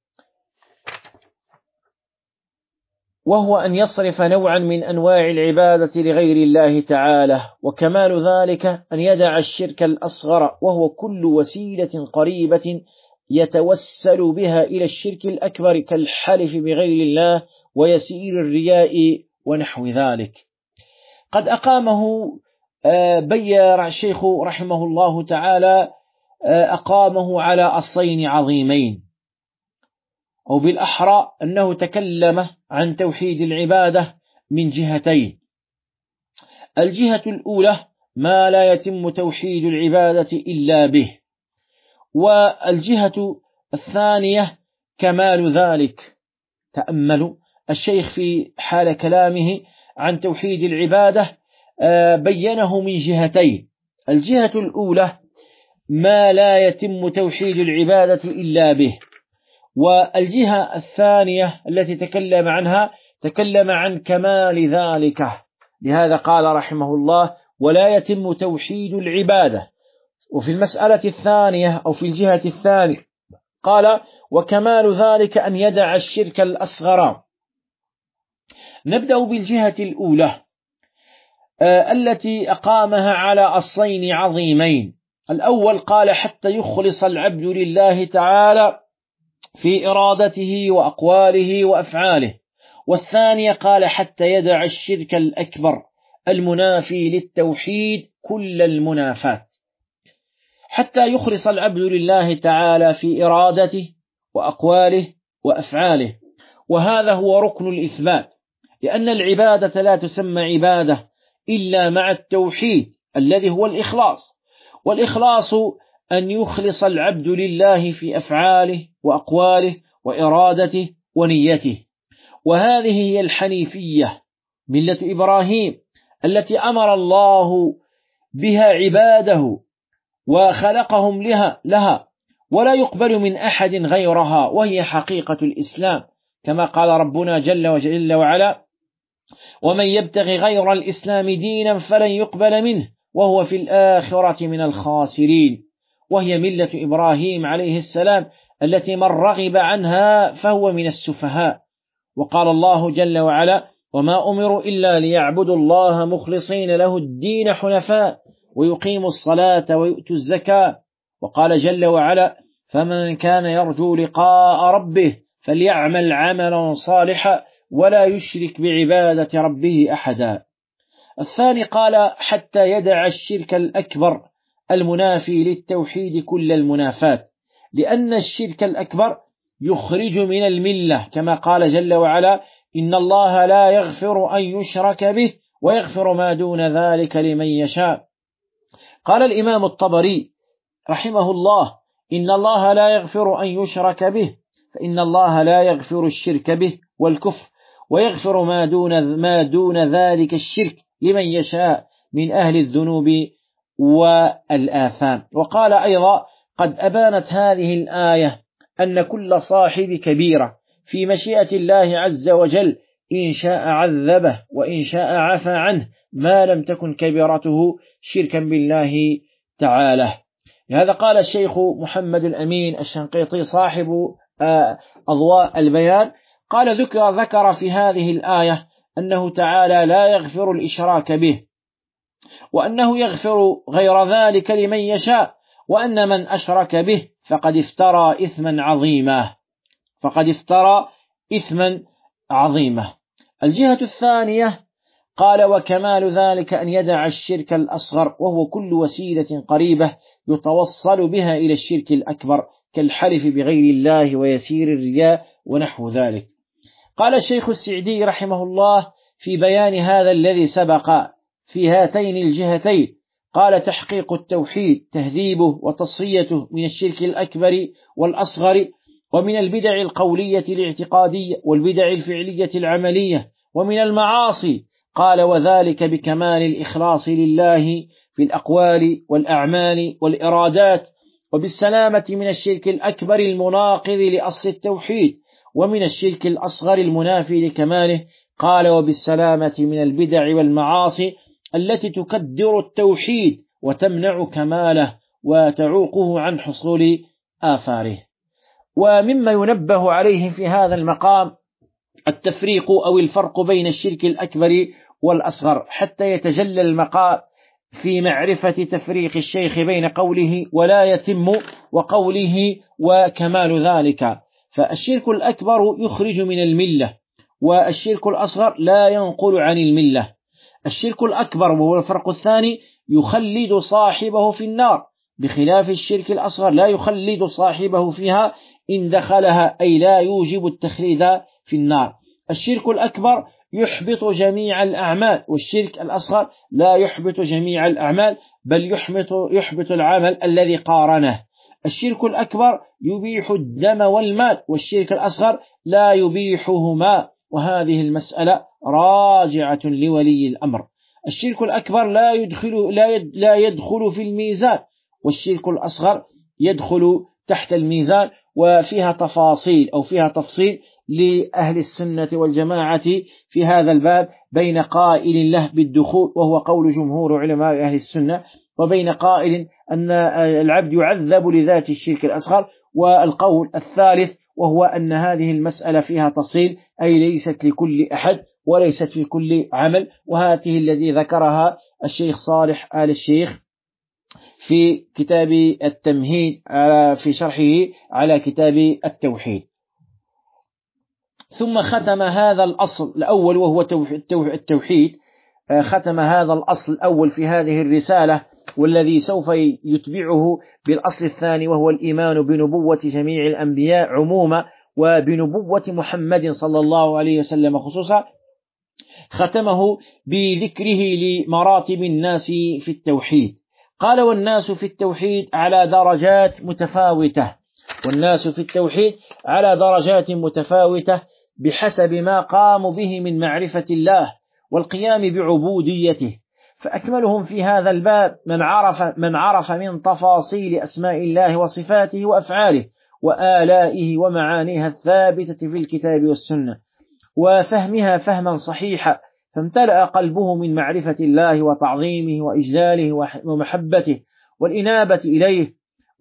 وهو أن يصرف نوعا من أنواع العبادة لغير الله تعالى. وكمال ذلك أن يدع الشرك الأصغر، وهو كل وسيلة قريبة يتوسل بها إلى الشرك الأكبر كالحلف بغير الله ويسير الرياء ونحو ذلك. قد أقامه بين الشيخ رحمه الله تعالى أقامه على أصلين عظيمين، أو بالأحرى أنه تكلم عن توحيد العبادة من جهتين. الجهة الأولى ما لا يتم توحيد العبادة إلا به، والجهة الثانية كمال ذلك. تأملوا الشيخ في حال كلامه عن توحيد العبادة بينه من جهتين. الجهة الأولى ما لا يتم توحيد العبادة إلا به، والجهة الثانية التي تكلم عنها تكلم عن كمال ذلك. لهذا قال رحمه الله ولا يتم توحيد العبادة. وفي المسألة الثانية أو في الجهة الثانية قال وكمال ذلك أن يدع الشرك الأصغر. نبدأ بالجهة الأولى التي أقامها على أصلين عظيمين. الأول قال حتى يخلص العبد لله تعالى في إرادته وأقواله وأفعاله، والثانية قال حتى يدع الشرك الأكبر المنافي للتوحيد كل المنافات. حتى يخلص العبد لله تعالى في إرادته وأقواله وأفعاله، وهذا هو ركن الإثبات، لأن العبادة لا تسمى عبادة إلا مع التوحيد الذي هو الإخلاص. والإخلاص أن يخلص العبد لله في أفعاله وأقواله وإرادته ونيته. وهذه هي الحنيفية ملة إبراهيم التي أمر الله بها عباده وخلقهم لها، ولا يقبل من أحد غيرها، وهي حقيقة الإسلام كما قال ربنا جل وعلا ومن يبتغي غير الإسلام دينا فلن يقبل منه وهو في الآخرة من الخاسرين. وهي ملة إبراهيم عليه السلام التي من رغب عنها فهو من السفهاء. وقال الله جل وعلا: وما أمروا إلا ليعبدوا الله مخلصين له الدين حنفاء ويقيموا الصلاة ويؤتوا الزكاة. وقال جل وعلا: فمن كان يرجو لقاء ربه فليعمل عملا صالحا ولا يشرك بعبادة ربه أحدا. الثاني قال: حتى يدع الشرك الأكبر المنافي للتوحيد كل المنافات، لأن الشرك الأكبر يخرج من الملة، كما قال جل وعلا: إن الله لا يغفر أن يشرك به ويغفر ما دون ذلك لمن يشاء. قال الإمام الطبري رحمه الله: إن الله لا يغفر أن يشرك به، فإن الله لا يغفر الشرك به والكفر، ويغفر ما دون ذلك الشرك لمن يشاء من أهل الذنوب والآثام. وقال أيضا: قد أبانت هذه الآية أن كل صاحب كبيرة في مشيئة الله عز وجل إن شاء عذبه وإن شاء عفى عنه ما لم تكن كبيرته شركا بالله تعالى. لهذا قال الشيخ محمد الأمين الشنقيطي صاحب أضواء البيان، قال: ذكر في هذه الآية أنه تعالى لا يغفر الإشراك به، وأنه يغفر غير ذلك لمن يشاء، وأن من أشرك به فقد افترى إثما عظيما. الجهة الثانية قال: وكمال ذلك أن يدع الشرك الأصغر، وهو كل وسيلة قريبة يتوصل بها إلى الشرك الأكبر كالحلف بغير الله ويسير الرياء ونحو ذلك. قال الشيخ السعدي رحمه الله في بيان هذا الذي سبق في هاتين الجهتين، قال: تحقيق التوحيد تهذيبه وتصفيته من الشرك الأكبر والأصغر، ومن البدع القولية الاعتقادية والبدع الفعلية العملية، ومن المعاصي. قال: وذلك بكمال الإخلاص لله في الأقوال والأعمال والإرادات، وبالسلامة من الشرك الأكبر المناقض لأصل التوحيد، ومن الشرك الأصغر المنافي لكماله. قال: وبالسلامة من البدع والمعاصي التي تكدر التوحيد وتمنع كماله وتعوقه عن حصول آثاره. ومما ينبه عليه في هذا المقام التفريق أو الفرق بين الشرك الأكبر والأصغر، حتى يتجلى المقام في معرفة تفريق الشيخ بين قوله ولا يتم وقوله وكمال ذلك. فالشرك الأكبر يخرج من الملة، والشرك الأصغر لا ينقل عن الملة. الشرك الأكبر وهو الفرق الثاني يخلد صاحبه في النار، بخلاف الشرك الأصغر لا يخلد صاحبه فيها إن دخلها، أي لا يوجب التخليد في النار. الشرك الأكبر يحبط جميع الأعمال، والشرك الأصغر لا يحبط جميع الأعمال بل يحبط العمل الذي قارنه. الشرك الأكبر يبيح الدم والمال، والشرك الأصغر لا يبيحهما، وهذه المسألة راجعة لولي الأمر. الشرك الأكبر لا يدخل في الميزان، والشرك الأصغر يدخل تحت الميزان. وفيها تفاصيل أو فيها تفصيل لأهل السنة والجماعة في هذا الباب، بين قائل له بالدخول وهو قول جمهور علماء أهل السنة، وبين قائل أن العبد يعذب لذات الشرك الأصغر، والقول الثالث وهو أن هذه المسألة فيها تفصيل، أي ليست لكل أحد وليست في كل عمل. وهذه الذي ذكرها الشيخ صالح آل الشيخ في كتاب التمهيد في شرحه على كتاب التوحيد. ثم ختم هذا الأصل الأول وهو التوحيد، ختم هذا الأصل الأول في هذه الرسالة، والذي سوف يتبعه بالأصل الثاني وهو الإيمان بنبوة جميع الأنبياء عموما وبنبوة محمد صلى الله عليه وسلم خصوصا. ختمه بذكره لمراتب الناس في التوحيد. قال: والناس في التوحيد على درجات متفاوتة، والناس في التوحيد على درجات متفاوتة بحسب ما قاموا به من معرفة الله والقيام بعبوديته. فأكملهم في هذا الباب من عرف من تفاصيل أسماء الله وصفاته وأفعاله وآلائه ومعانيها الثابتة في الكتاب والسنة، وفهمها فهما صحيحا، فامتلأ قلبه من معرفة الله وتعظيمه وإجلاله ومحبته والإنابة إليه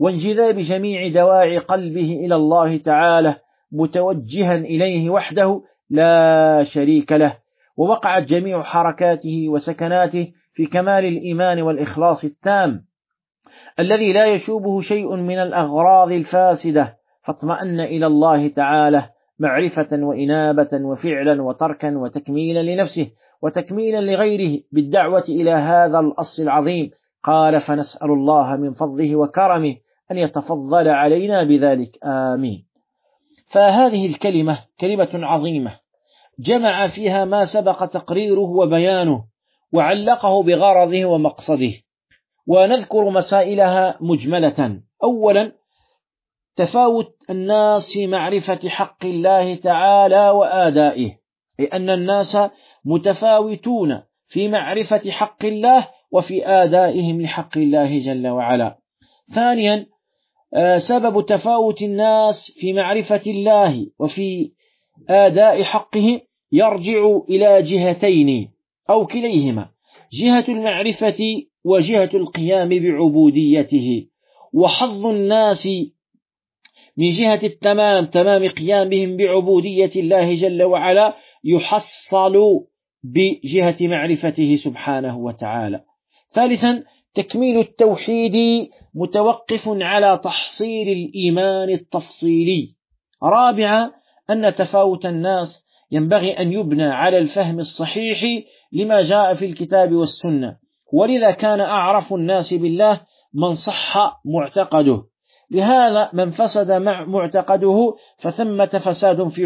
وانجذاب جميع دواعي قلبه إلى الله تعالى متوجها إليه وحده لا شريك له، ووقعت جميع حركاته وسكناته في كمال الإيمان والإخلاص التام الذي لا يشوبه شيء من الأغراض الفاسدة، فاطمأن إلى الله تعالى معرفة وإنابة وفعلا وتركا وتكميلا لنفسه وتكميلا لغيره بالدعوة إلى هذا الأصل العظيم. قال: فنسأل الله من فضله وكرمه أن يتفضل علينا بذلك، آمين. فهذه الكلمة كلمة عظيمة جمع فيها ما سبق تقريره وبيانه وعلقه بغرضه ومقصده، ونذكر مسائلها مجملة. أولا، تفاوت الناس في معرفة حق الله تعالى وآدائه، لأن الناس متفاوتون في معرفة حق الله وفي آدائهم لحق الله جل وعلا. ثانيا، سبب تفاوت الناس في معرفة الله وفي آداء حقه يرجع إلى جهتين أو كليهما: جهة المعرفة وجهة القيام بعبوديته. وحظ الناس من جهة تمام قيامهم بعبودية الله جل وعلا يحصل بجهة معرفته سبحانه وتعالى. ثالثا، تكميل التوحيد متوقف على تحصيل الإيمان التفصيلي. رابعا، أن تفاوت الناس ينبغي أن يبنى على الفهم الصحيح لما جاء في الكتاب والسنة، ولذا كان أعرف الناس بالله من صح معتقده، لهذا من فسد معتقده فثمة فساد في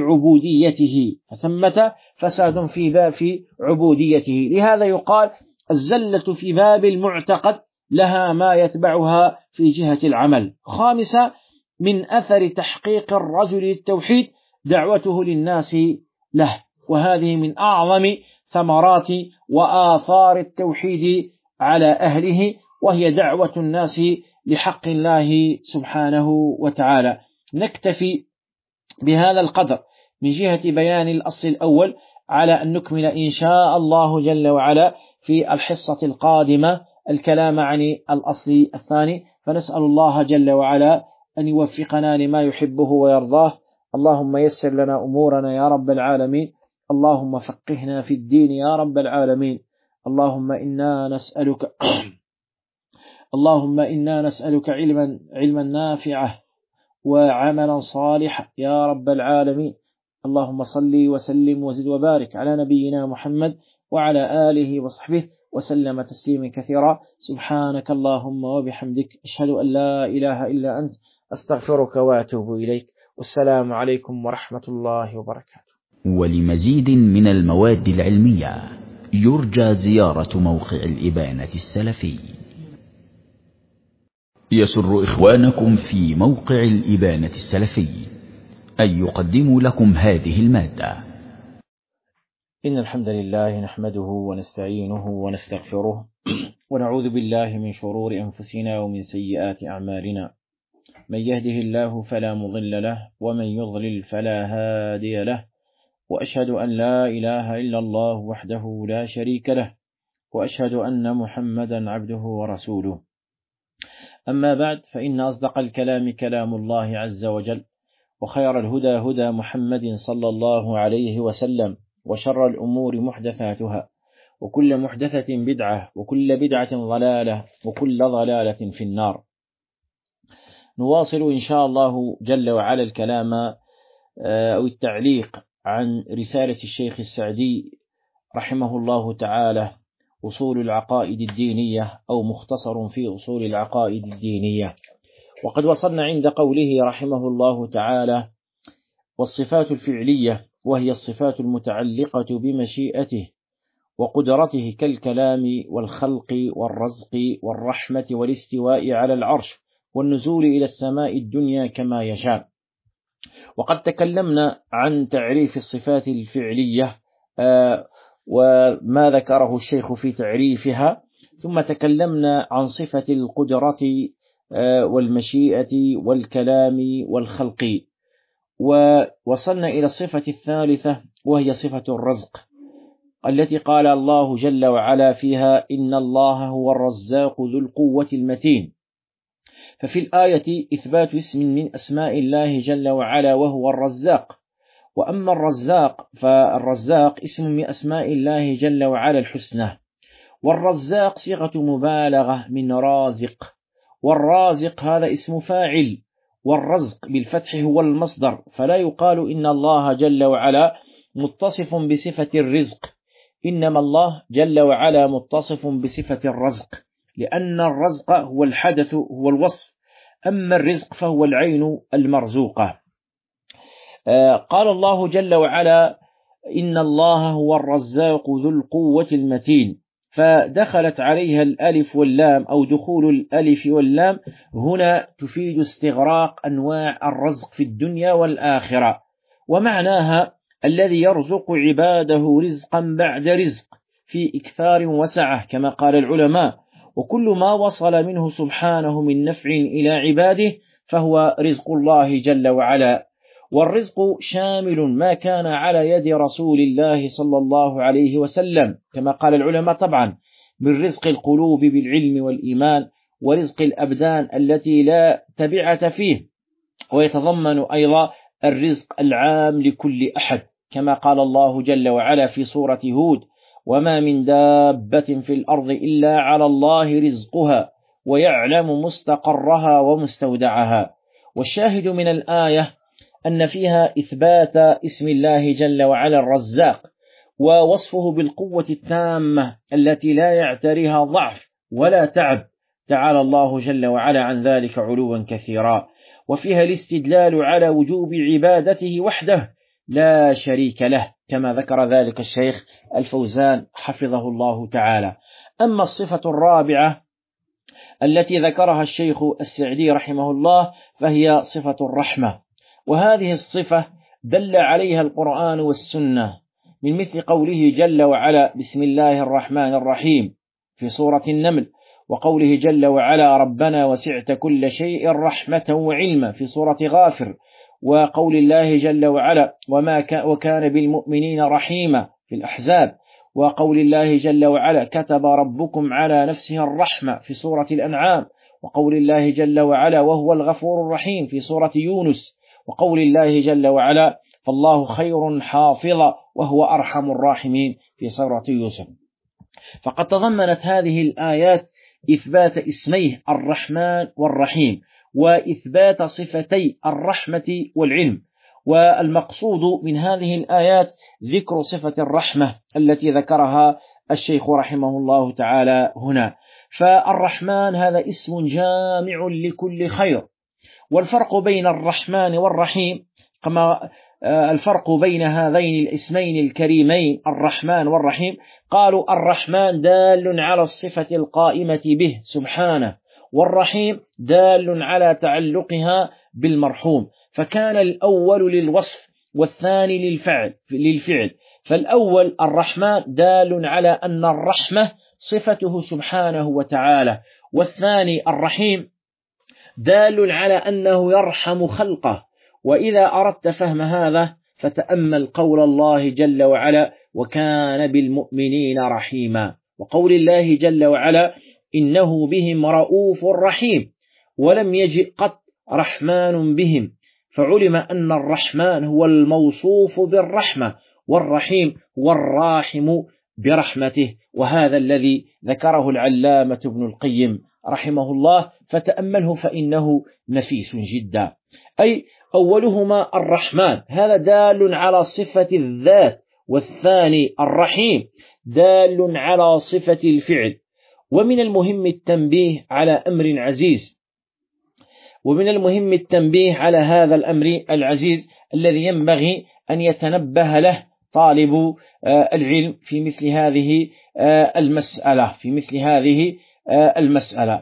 عبوديته، لهذا يقال الزلة في باب المعتقد لها ما يتبعها في جهة العمل. خامسا، من أثر تحقيق الرجل للتوحيد دعوته للناس له، وهذه من أعظم ثمرات وآثار التوحيد على أهله، وهي دعوة الناس لحق الله سبحانه وتعالى. نكتفي بهذا القدر من جهة بيان الأصل الأول، على أن نكمل إن شاء الله جل وعلا في الحصة القادمة الكلام عن الأصل الثاني، فنسأل الله جل وعلا أن يوفقنا لما يحبه ويرضاه. اللهم يسر لنا أمورنا يا رب العالمين، اللهم فقهنا في الدين يا رب العالمين، اللهم إنا نسألك علما نافعا وعملا صالحا يا رب العالمين. اللهم صل وسلم وزد وبارك على نبينا محمد وعلى آله وصحبه وسلم تسليما كثيرا. سبحانك اللهم وبحمدك، أشهد أن لا إله إلا أنت، أستغفرك وأتوب إليك، والسلام عليكم ورحمة الله وبركاته. ولمزيد من المواد العلمية يرجى زيارة موقع الإبانة السلفي. يسر إخوانكم في موقع الإبانة السلفي أن يقدموا لكم هذه المادة. إن الحمد لله نحمده ونستعينه ونستغفره ونعوذ بالله من شرور أنفسنا ومن سيئات أعمالنا، من يهده الله فلا مضل له ومن يضلل فلا هادي له، وأشهد أن لا إله إلا الله وحده لا شريك له، وأشهد أن محمدا عبده ورسوله. أما بعد، فإن أصدق الكلام كلام الله عز وجل، وخير الهدى هدى محمد صلى الله عليه وسلم، وشر الأمور محدثاتها، وكل محدثة بدعة، وكل بدعة ضلالة، وكل ضلالة في النار. نواصل إن شاء الله جل وعلا الكلام أو التعليق عن رسالة الشيخ السعدي رحمه الله تعالى، أصول العقائد الدينية، أو مختصر في أصول العقائد الدينية. وقد وصلنا عند قوله رحمه الله تعالى: والصفات الفعلية، وهي الصفات المتعلقة بمشيئته وقدرته، كالكلام والخلق والرزق والرحمة والاستواء على العرش والنزول إلى السماء الدنيا كما يشاء. وقد تكلمنا عن تعريف الصفات الفعلية وما ذكره الشيخ في تعريفها، ثم تكلمنا عن صفة القدرة والمشيئة والكلام والخلق، ووصلنا إلى الصفة الثالثة وهي صفة الرزق، التي قال الله جل وعلا فيها: إن الله هو الرزاق ذو القوة المتين. ففي الآية إثبات اسم من أسماء الله جل وعلا وهو الرزاق. وأما الرزاق فالرزاق اسم من أسماء الله جل وعلا الحسنى، والرزاق صيغة مبالغة من رازق، والرازق هذا اسم فاعل، والرزق بالفتح هو المصدر، فلا يقال إن الله جل وعلا متصف بصفة الرزق، إنما الله جل وعلا متصف بصفة الرزق، لأن الرزق هو الحدث هو الوصف، أما الرزق فهو العين المرزوقة. قال الله جل وعلا إن الله هو الرزاق ذو القوة المتين، فدخلت عليها الألف واللام أو دخول الألف واللام هنا تفيد استغراق أنواع الرزق في الدنيا والآخرة، ومعناها الذي يرزق عباده رزقا بعد رزق في إكثار وسعة كما قال العلماء، وكل ما وصل منه سبحانه من نفع إلى عباده فهو رزق الله جل وعلا. والرزق شامل ما كان على يد رسول الله صلى الله عليه وسلم كما قال العلماء طبعا، من رزق القلوب بالعلم والإيمان، ورزق الأبدان التي لا تبعة فيه، ويتضمن أيضا الرزق العام لكل أحد كما قال الله جل وعلا في سورة هود وما من دابة في الأرض إلا على الله رزقها ويعلم مستقرها ومستودعها. والشاهد من الآية أن فيها إثبات اسم الله جل وعلا الرزاق، ووصفه بالقوة التامة التي لا يعتريها ضعف ولا تعب، تعالى الله جل وعلا عن ذلك علوا كثيرا. وفيها الاستدلال على وجوب عبادته وحده لا شريك له كما ذكر ذلك الشيخ الفوزان حفظه الله تعالى. أما الصفة الرابعة التي ذكرها الشيخ السعدي رحمه الله فهي صفة الرحمة، وهذه الصفة دل عليها القرآن والسنة من مثل قوله جل وعلا بسم الله الرحمن الرحيم في سورة النمل، وقوله جل وعلا ربنا وسعت كل شيء رحمة وعلما في سورة غافر، وقول الله جل وعلا وكان بالمؤمنين رحيما في الأحزاب، وقول الله جل وعلا كتب ربكم على نفسه الرحمة في سورة الأنعام، وقول الله جل وعلا وهو الغفور الرحيم في سورة يونس، وقول الله جل وعلا فالله خير حافظا وهو أرحم الراحمين في سورة يوسف. فقد تضمنت هذه الآيات إثبات اسميه الرحمن والرحيم، وإثبات صفتي الرحمة والعلم. والمقصود من هذه الآيات ذكر صفة الرحمة التي ذكرها الشيخ رحمه الله تعالى هنا. فالرحمن هذا اسم جامع لكل خير، والفرق بين الرحمن والرحيم كما الفرق بين هذين الاسمين الكريمين الرحمن والرحيم، قالوا الرحمن دال على الصفة القائمة به سبحانه، والرحيم دال على تعلقها بالمرحوم، فكان الأول للوصف والثاني للفعل. فالأول الرحمن دال على أن الرحمة صفته سبحانه وتعالى، والثاني الرحيم دال على أنه يرحم خلقه. وإذا أردت فهم هذا فتأمل قول الله جل وعلا وكان بالمؤمنين رحيما، وقول الله جل وعلا إنه بهم رؤوف رحيم، ولم يجئ قط رحمن بهم، فعلم أن الرحمن هو الموصوف بالرحمة، والرحيم هو الراحم برحمته. وهذا الذي ذكره العلامة ابن القيم رحمه الله، فتأمله فإنه نفيس جدا. أي أولهما الرحمن هذا دال على صفة الذات، والثاني الرحيم دال على صفة الفعل. ومن المهم التنبيه على أمر عزيز، ومن المهم التنبيه على هذا الأمر العزيز الذي ينبغي أن يتنبه له طالب العلم في مثل هذه المسألة.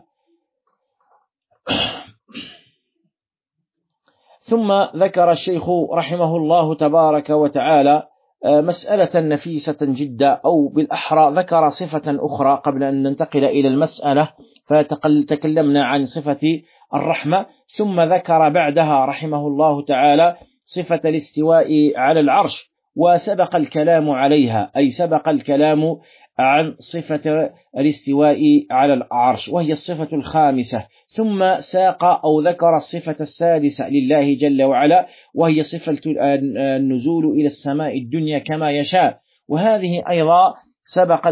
ثم ذكر الشيخ رحمه الله تبارك وتعالى مسألة نفيسة جدا، أو بالأحرى ذكر صفة أخرى قبل أن ننتقل إلى المسألة. فتكلمنا عن صفة الرحمة، ثم ذكر بعدها رحمه الله تعالى صفة الاستواء على العرش، وسبق الكلام عليها، أي سبق الكلام عن صفة الاستواء على العرش وهي الصفة الخامسة، ثم ساق أو ذكر الصفة السادسة لله جل وعلا وهي صفة النزول إلى السماء الدنيا كما يشاء، وهذه أيضا سبق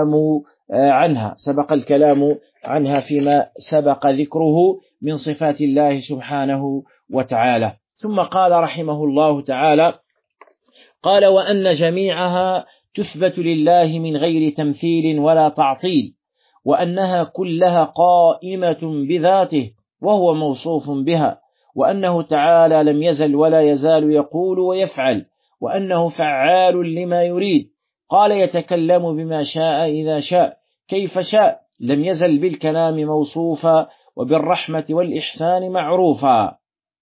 الكلام عنها فيما سبق ذكره من صفات الله سبحانه وتعالى. ثم قال رحمه الله تعالى: قال: وأن جميعها تثبت لله من غير تمثيل ولا تعطيل، وأنها كلها قائمة بذاته وهو موصوف بها، وأنه تعالى لم يزل ولا يزال يقول ويفعل، وأنه فعال لما يريد. قال: يتكلم بما شاء إذا شاء كيف شاء، لم يزل بالكلام موصوفا وبالرحمة والإحسان معروفا.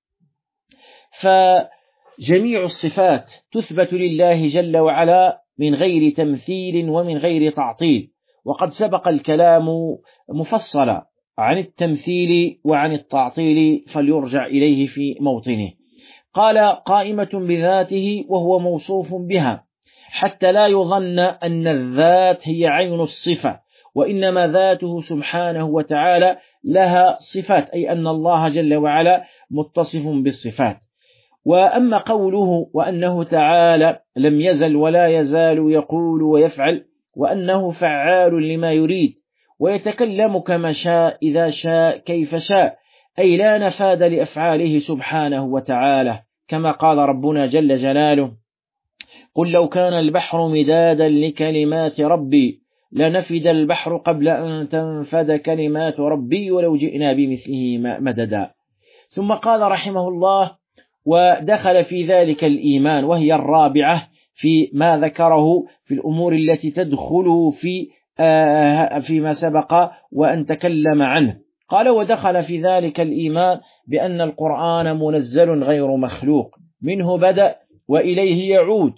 فجميع الصفات تثبت لله جل وعلا من غير تمثيل ومن غير تعطيل، وقد سبق الكلام مفصلا عن التمثيل وعن التعطيل فليرجع إليه في موطنه. قال: قائمة بذاته وهو موصوف بها، حتى لا يظن أن الذات هي عين الصفة، وإنما ذاته سبحانه وتعالى لها صفات، أي أن الله جل وعلا متصف بالصفات. وأما قوله وأنه تعالى لم يزل ولا يزال يقول ويفعل، وأنه فعال لما يريد، ويتكلم كما شاء إذا شاء كيف شاء، أي لا نفاد لأفعاله سبحانه وتعالى، كما قال ربنا جل جلاله: قل لو كان البحر مدادا لكلمات ربي لنفد البحر قبل أن تنفد كلمات ربي ولو جئنا بمثله مددا. ثم قال رحمه الله: ودخل في ذلك الإيمان، وهي الرابعة في ما ذكره في الأمور التي تدخل فيما سبق وأن تكلم عنه. قال: ودخل في ذلك الإيمان بأن القرآن منزل غير مخلوق، منه بدأ وإليه يعود،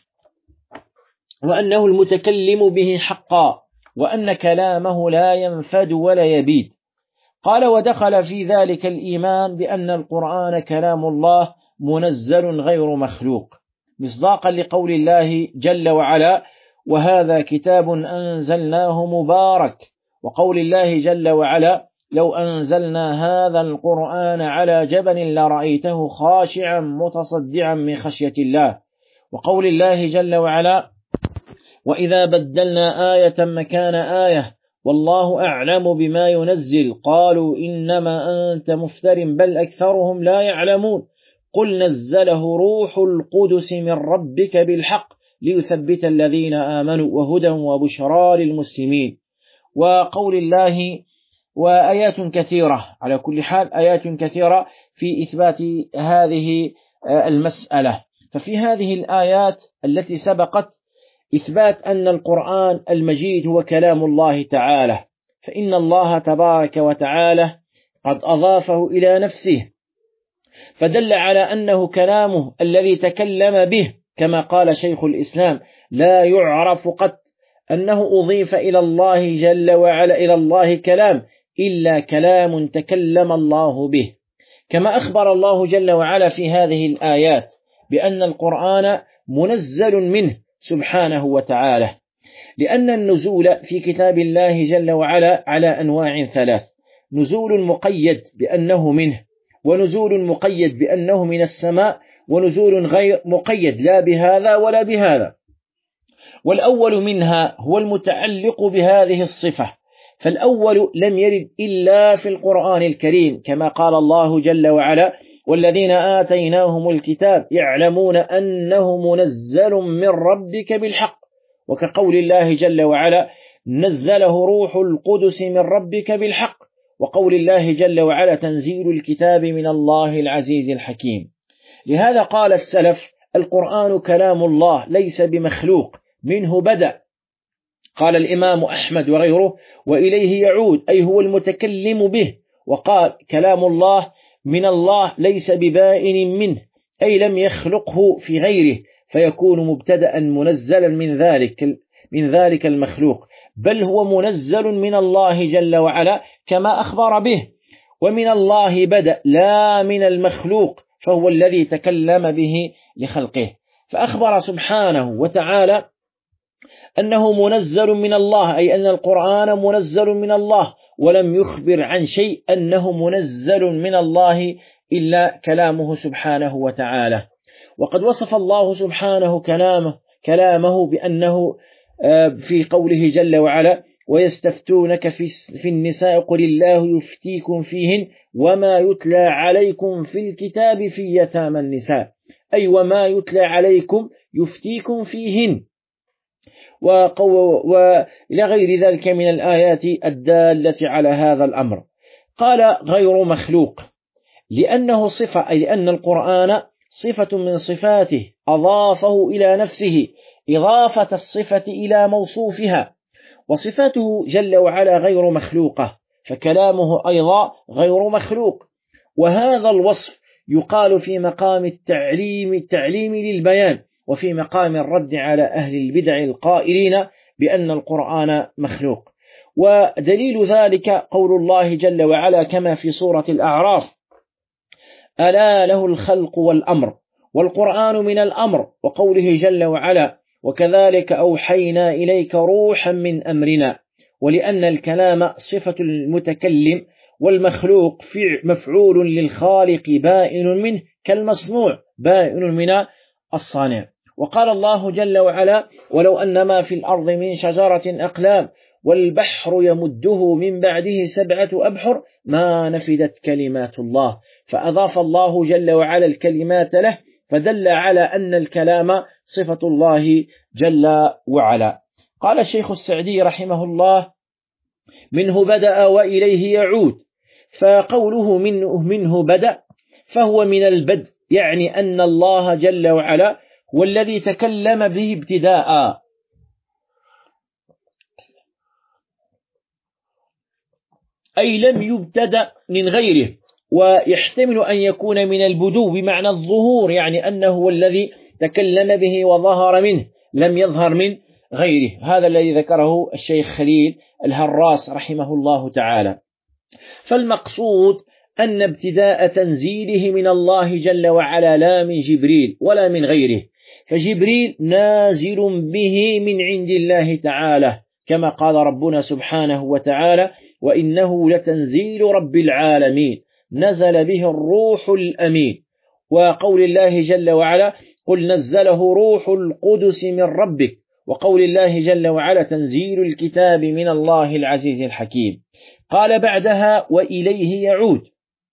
وأنه المتكلم به حقا، وأن كلامه لا ينفد ولا يبيد. قال: ودخل في ذلك الإيمان بأن القرآن كلام الله منزل غير مخلوق، مصداقا لقول الله جل وعلا: وهذا كتاب أنزلناه مبارك، وقول الله جل وعلا: لو أنزلنا هذا القرآن على جبل لرأيته خاشعا متصدعا من خشية الله، وقول الله جل وعلا: وإذا بدلنا آية مكان آية والله أعلم بما ينزل قالوا إنما أنت مفتر بل أكثرهم لا يعلمون قل نزله روح القدس من ربك بالحق ليثبت الذين آمنوا وهدى وبشرى للمسلمين. وقول الله: وآيات كثيرة، على كل حال آيات كثيرة في إثبات هذه المسألة. ففي هذه الآيات التي سبقت إثبات أن القرآن المجيد هو كلام الله تعالى، فإن الله تبارك وتعالى قد أضافه إلى نفسه، فدل على أنه كلامه الذي تكلم به، كما قال شيخ الإسلام: لا يعرف قط أنه أضيف إلى الله جل وعلا إلى الله كلام إلا كلام تكلم الله به. كما أخبر الله جل وعلا في هذه الآيات بأن القرآن منزل منه سبحانه وتعالى، لأن النزول في كتاب الله جل وعلا على أنواع ثلاث: نزول مقيد بأنه منه، ونزول مقيد بأنه من السماء، ونزول غير مقيد لا بهذا ولا بهذا. والأول منها هو المتعلق بهذه الصفة، فالأول لم يرد إلا في القرآن الكريم، كما قال الله جل وعلا: والذين آتيناهم الكتاب يعلمون أنه منزل من ربك بالحق، وكقول الله جل وعلا: نزله روح القدس من ربك بالحق، وقول الله جل وعلا: تنزيل الكتاب من الله العزيز الحكيم. لهذا قال السلف: القرآن كلام الله ليس بمخلوق، منه بدأ. قال الإمام أحمد وغيره: وإليه يعود، أي هو المتكلم به. وقال: كلام الله من الله ليس ببائن منه، أي لم يخلقه في غيره فيكون مبتدأ منزلا من ذلك المخلوق، بل هو منزل من الله جل وعلا كما أخبر به، ومن الله بدأ لا من المخلوق، فهو الذي تكلم به لخلقه. فأخبر سبحانه وتعالى أنه منزل من الله، أي أن القرآن منزل من الله، ولم يخبر عن شيء أنه منزل من الله إلا كلامه سبحانه وتعالى. وقد وصف الله سبحانه كلامه بأنه في قوله جل وعلا: ويستفتونك في النساء قل الله يفتيكم فيهن وما يتلى عليكم في الكتاب في يتامى النساء، أي وما يتلى عليكم يفتيكم فيهن، وإلى غير ذلك من الآيات الدالة على هذا الأمر. قال غير مخلوق لأنه صفة، أي لأن القرآن صفة من صفاته أضافه إلى نفسه إضافة الصفة إلى موصوفها، وصفاته جل وعلا غير مخلوقة، فكلامه أيضا غير مخلوق. وهذا الوصف يقال في مقام التعليم للبيان، وفي مقام الرد على أهل البدع القائلين بأن القرآن مخلوق. ودليل ذلك قول الله جل وعلا كما في سورة الأعراف: ألا له الخلق والأمر، والقرآن من الأمر، وقوله جل وعلا: وكذلك أوحينا إليك روحا من أمرنا. ولأن الكلام صفة المتكلم، والمخلوق مفعول للخالق بائن منه، كالمصنوع بائن من الصانع. وقال الله جل وعلا: ولو أن ما في الأرض من شجرة أقلام والبحر يمده من بعده 7 أبحر ما نفدت كلمات الله. فأضاف الله جل وعلا الكلمات له، فدل على أن الكلام صفة الله جل وعلا. قال الشيخ السعدي رحمه الله: منه بدأ وإليه يعود. فقوله منه بدأ فهو من البدء، يعني أن الله جل وعلا هو الذي تكلم به ابتداء، أي لم يبتدأ من غيره. ويحتمل أن يكون من البدو بمعنى الظهور، يعني أنه هو الذي تكلم به وظهر منه، لم يظهر من غيره. هذا الذي ذكره الشيخ خليل الهراس رحمه الله تعالى. فالمقصود أن ابتداء تنزيله من الله جل وعلا، لا من جبريل ولا من غيره، فجبريل نازل به من عند الله تعالى، كما قال ربنا سبحانه وتعالى: وإنه لتنزيل رب العالمين نزل به الروح الأمين. وقول الله جل وعلا: قل نزله روح القدس من ربك. وقول الله جل وعلا: تنزيل الكتاب من الله العزيز الحكيم. قال بعدها: وإليه يعود،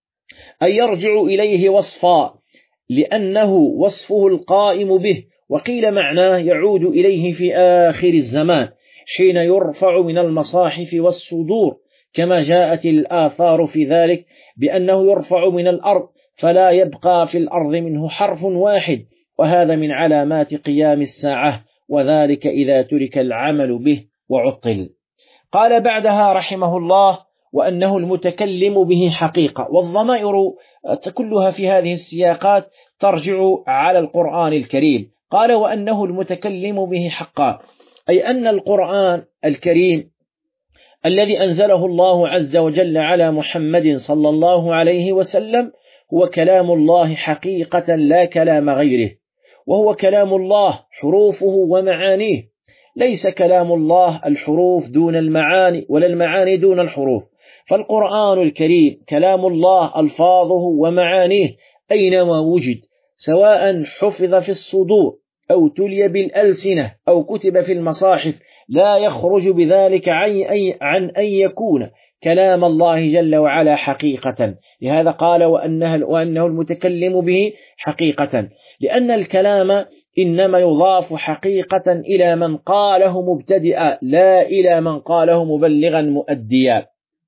أي يرجع إليه وصفا، لأنه وصفه القائم به. وقيل معناه يعود إليه في آخر الزمان حين يرفع من المصاحف والصدور، كما جاءت الآثار في ذلك بأنه يرفع من الأرض فلا يبقى في الأرض منه حرف واحد، وهذا من علامات قيام الساعة، وذلك إذا ترك العمل به وعطل. قال بعدها رحمه الله: وأنه المتكلم به حقيقة. والضمائر كلها في هذه السياقات ترجع على القرآن الكريم. قال: وأنه المتكلم به حقا، أي أن القرآن الكريم الذي أنزله الله عز وجل على محمد صلى الله عليه وسلم هو كلام الله حقيقة، لا كلام غيره، وهو كلام الله حروفه ومعانيه، ليس كلام الله الحروف دون المعاني ولا المعاني دون الحروف. فالقرآن الكريم كلام الله ألفاظه ومعانيه أينما وجد، سواء حفظ في الصدور أو تلي بالألسنة أو كتب في المصاحف، لا يخرج بذلك عن أن يكون كلام الله جل وعلا حقيقة. لهذا قال: وأنه المتكلم به حقيقة، لأن الكلام إنما يضاف حقيقة إلى من قاله مبتدئا، لا إلى من قاله مبلغا مؤديا.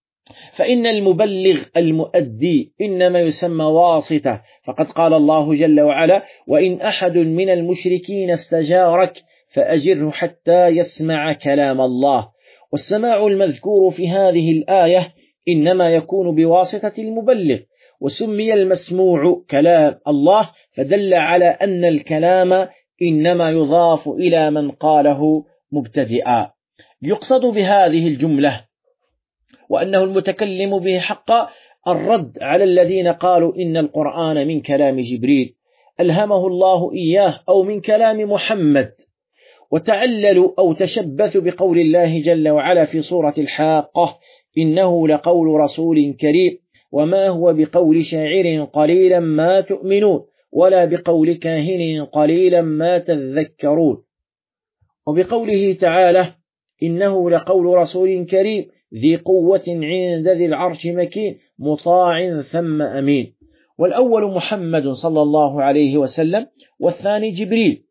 فإن المبلغ المؤدي إنما يسمى واسطة، فقد قال الله جل وعلا: وإن أحد من المشركين استجارك فأجره حتى يسمع كلام الله. والسماع المذكور في هذه الآية إنما يكون بواسطة المبلغ، وسمي المسموع كلام الله، فدل على أن الكلام إنما يضاف إلى من قاله مبتدئا. يقصد بهذه الجملة وأنه المتكلم به حقا الرد على الذين قالوا إن القرآن من كلام جبريل ألهمه الله إياه أو من كلام محمد، وتعللوا أو تشبثوا بقول الله جل وعلا في سورة الحاقة: إنه لقول رسول كريم وما هو بقول شاعر قليلا ما تؤمنون ولا بقول كاهن قليلا ما تذكرون. وبقوله تعالى: إنه لقول رسول كريم ذي قوة عند ذي العرش مكين مطاع ثم أمين. والأول محمد صلى الله عليه وسلم، والثاني جبريل.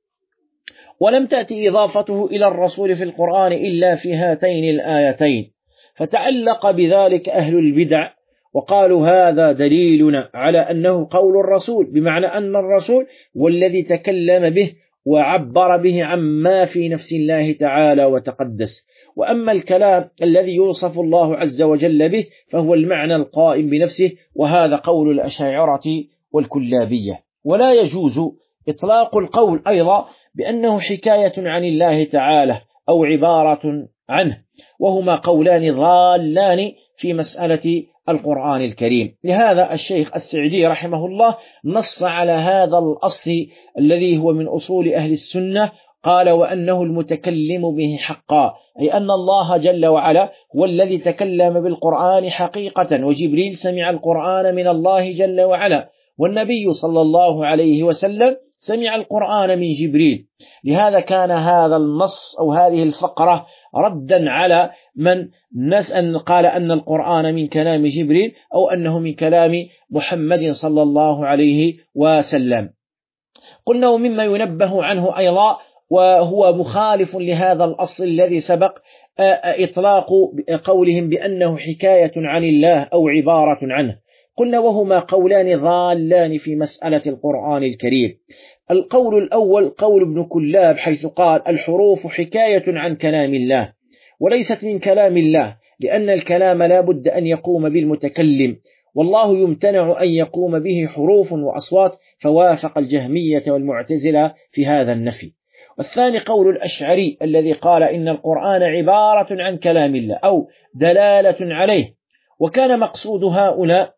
ولم تأتي إضافته إلى الرسول في القرآن إلا في هاتين الآيتين، فتعلق بذلك أهل البدع وقالوا هذا دليلنا على أنه قول الرسول، بمعنى أن الرسول والذي تكلم به وعبر به عما في نفس الله تعالى وتقدس. وأما الكلام الذي يوصف الله عز وجل به فهو المعنى القائم بنفسه، وهذا قول الأشاعرة والكلابية. ولا يجوز إطلاق القول أيضا بأنه حكاية عن الله تعالى أو عبارة عنه، وهما قولان ضالان في مسألة القرآن الكريم. لهذا الشيخ السعدي رحمه الله نص على هذا الأصل الذي هو من أصول أهل السنة، قال: وأنه المتكلم به حقا، أي أن الله جل وعلا هو الذي تكلم بالقرآن حقيقة، وجبريل سمع القرآن من الله جل وعلا، والنبي صلى الله عليه وسلم سمع القرآن من جبريل. لهذا كان هذا النص أو هذه الفقرة ردا على من قال أن القرآن من كلام جبريل أو أنه من كلام محمد صلى الله عليه وسلم. قلنا ومما ينبه عنه أيضا وهو مخالف لهذا الأصل الذي سبق إطلاق قولهم بأنه حكاية عن الله أو عبارة عنه. قلنا وهما قولان ضالان في مسألة القرآن الكريم. القول الأول قول ابن كلاب، حيث قال: الحروف حكاية عن كلام الله وليست من كلام الله، لأن الكلام لا بد أن يقوم بالمتكلم، والله يمتنع أن يقوم به حروف وأصوات، فوافق الجهمية والمعتزلة في هذا النفي. والثاني قول الأشعري الذي قال إن القرآن عبارة عن كلام الله أو دلالة عليه، وكان مقصود هؤلاء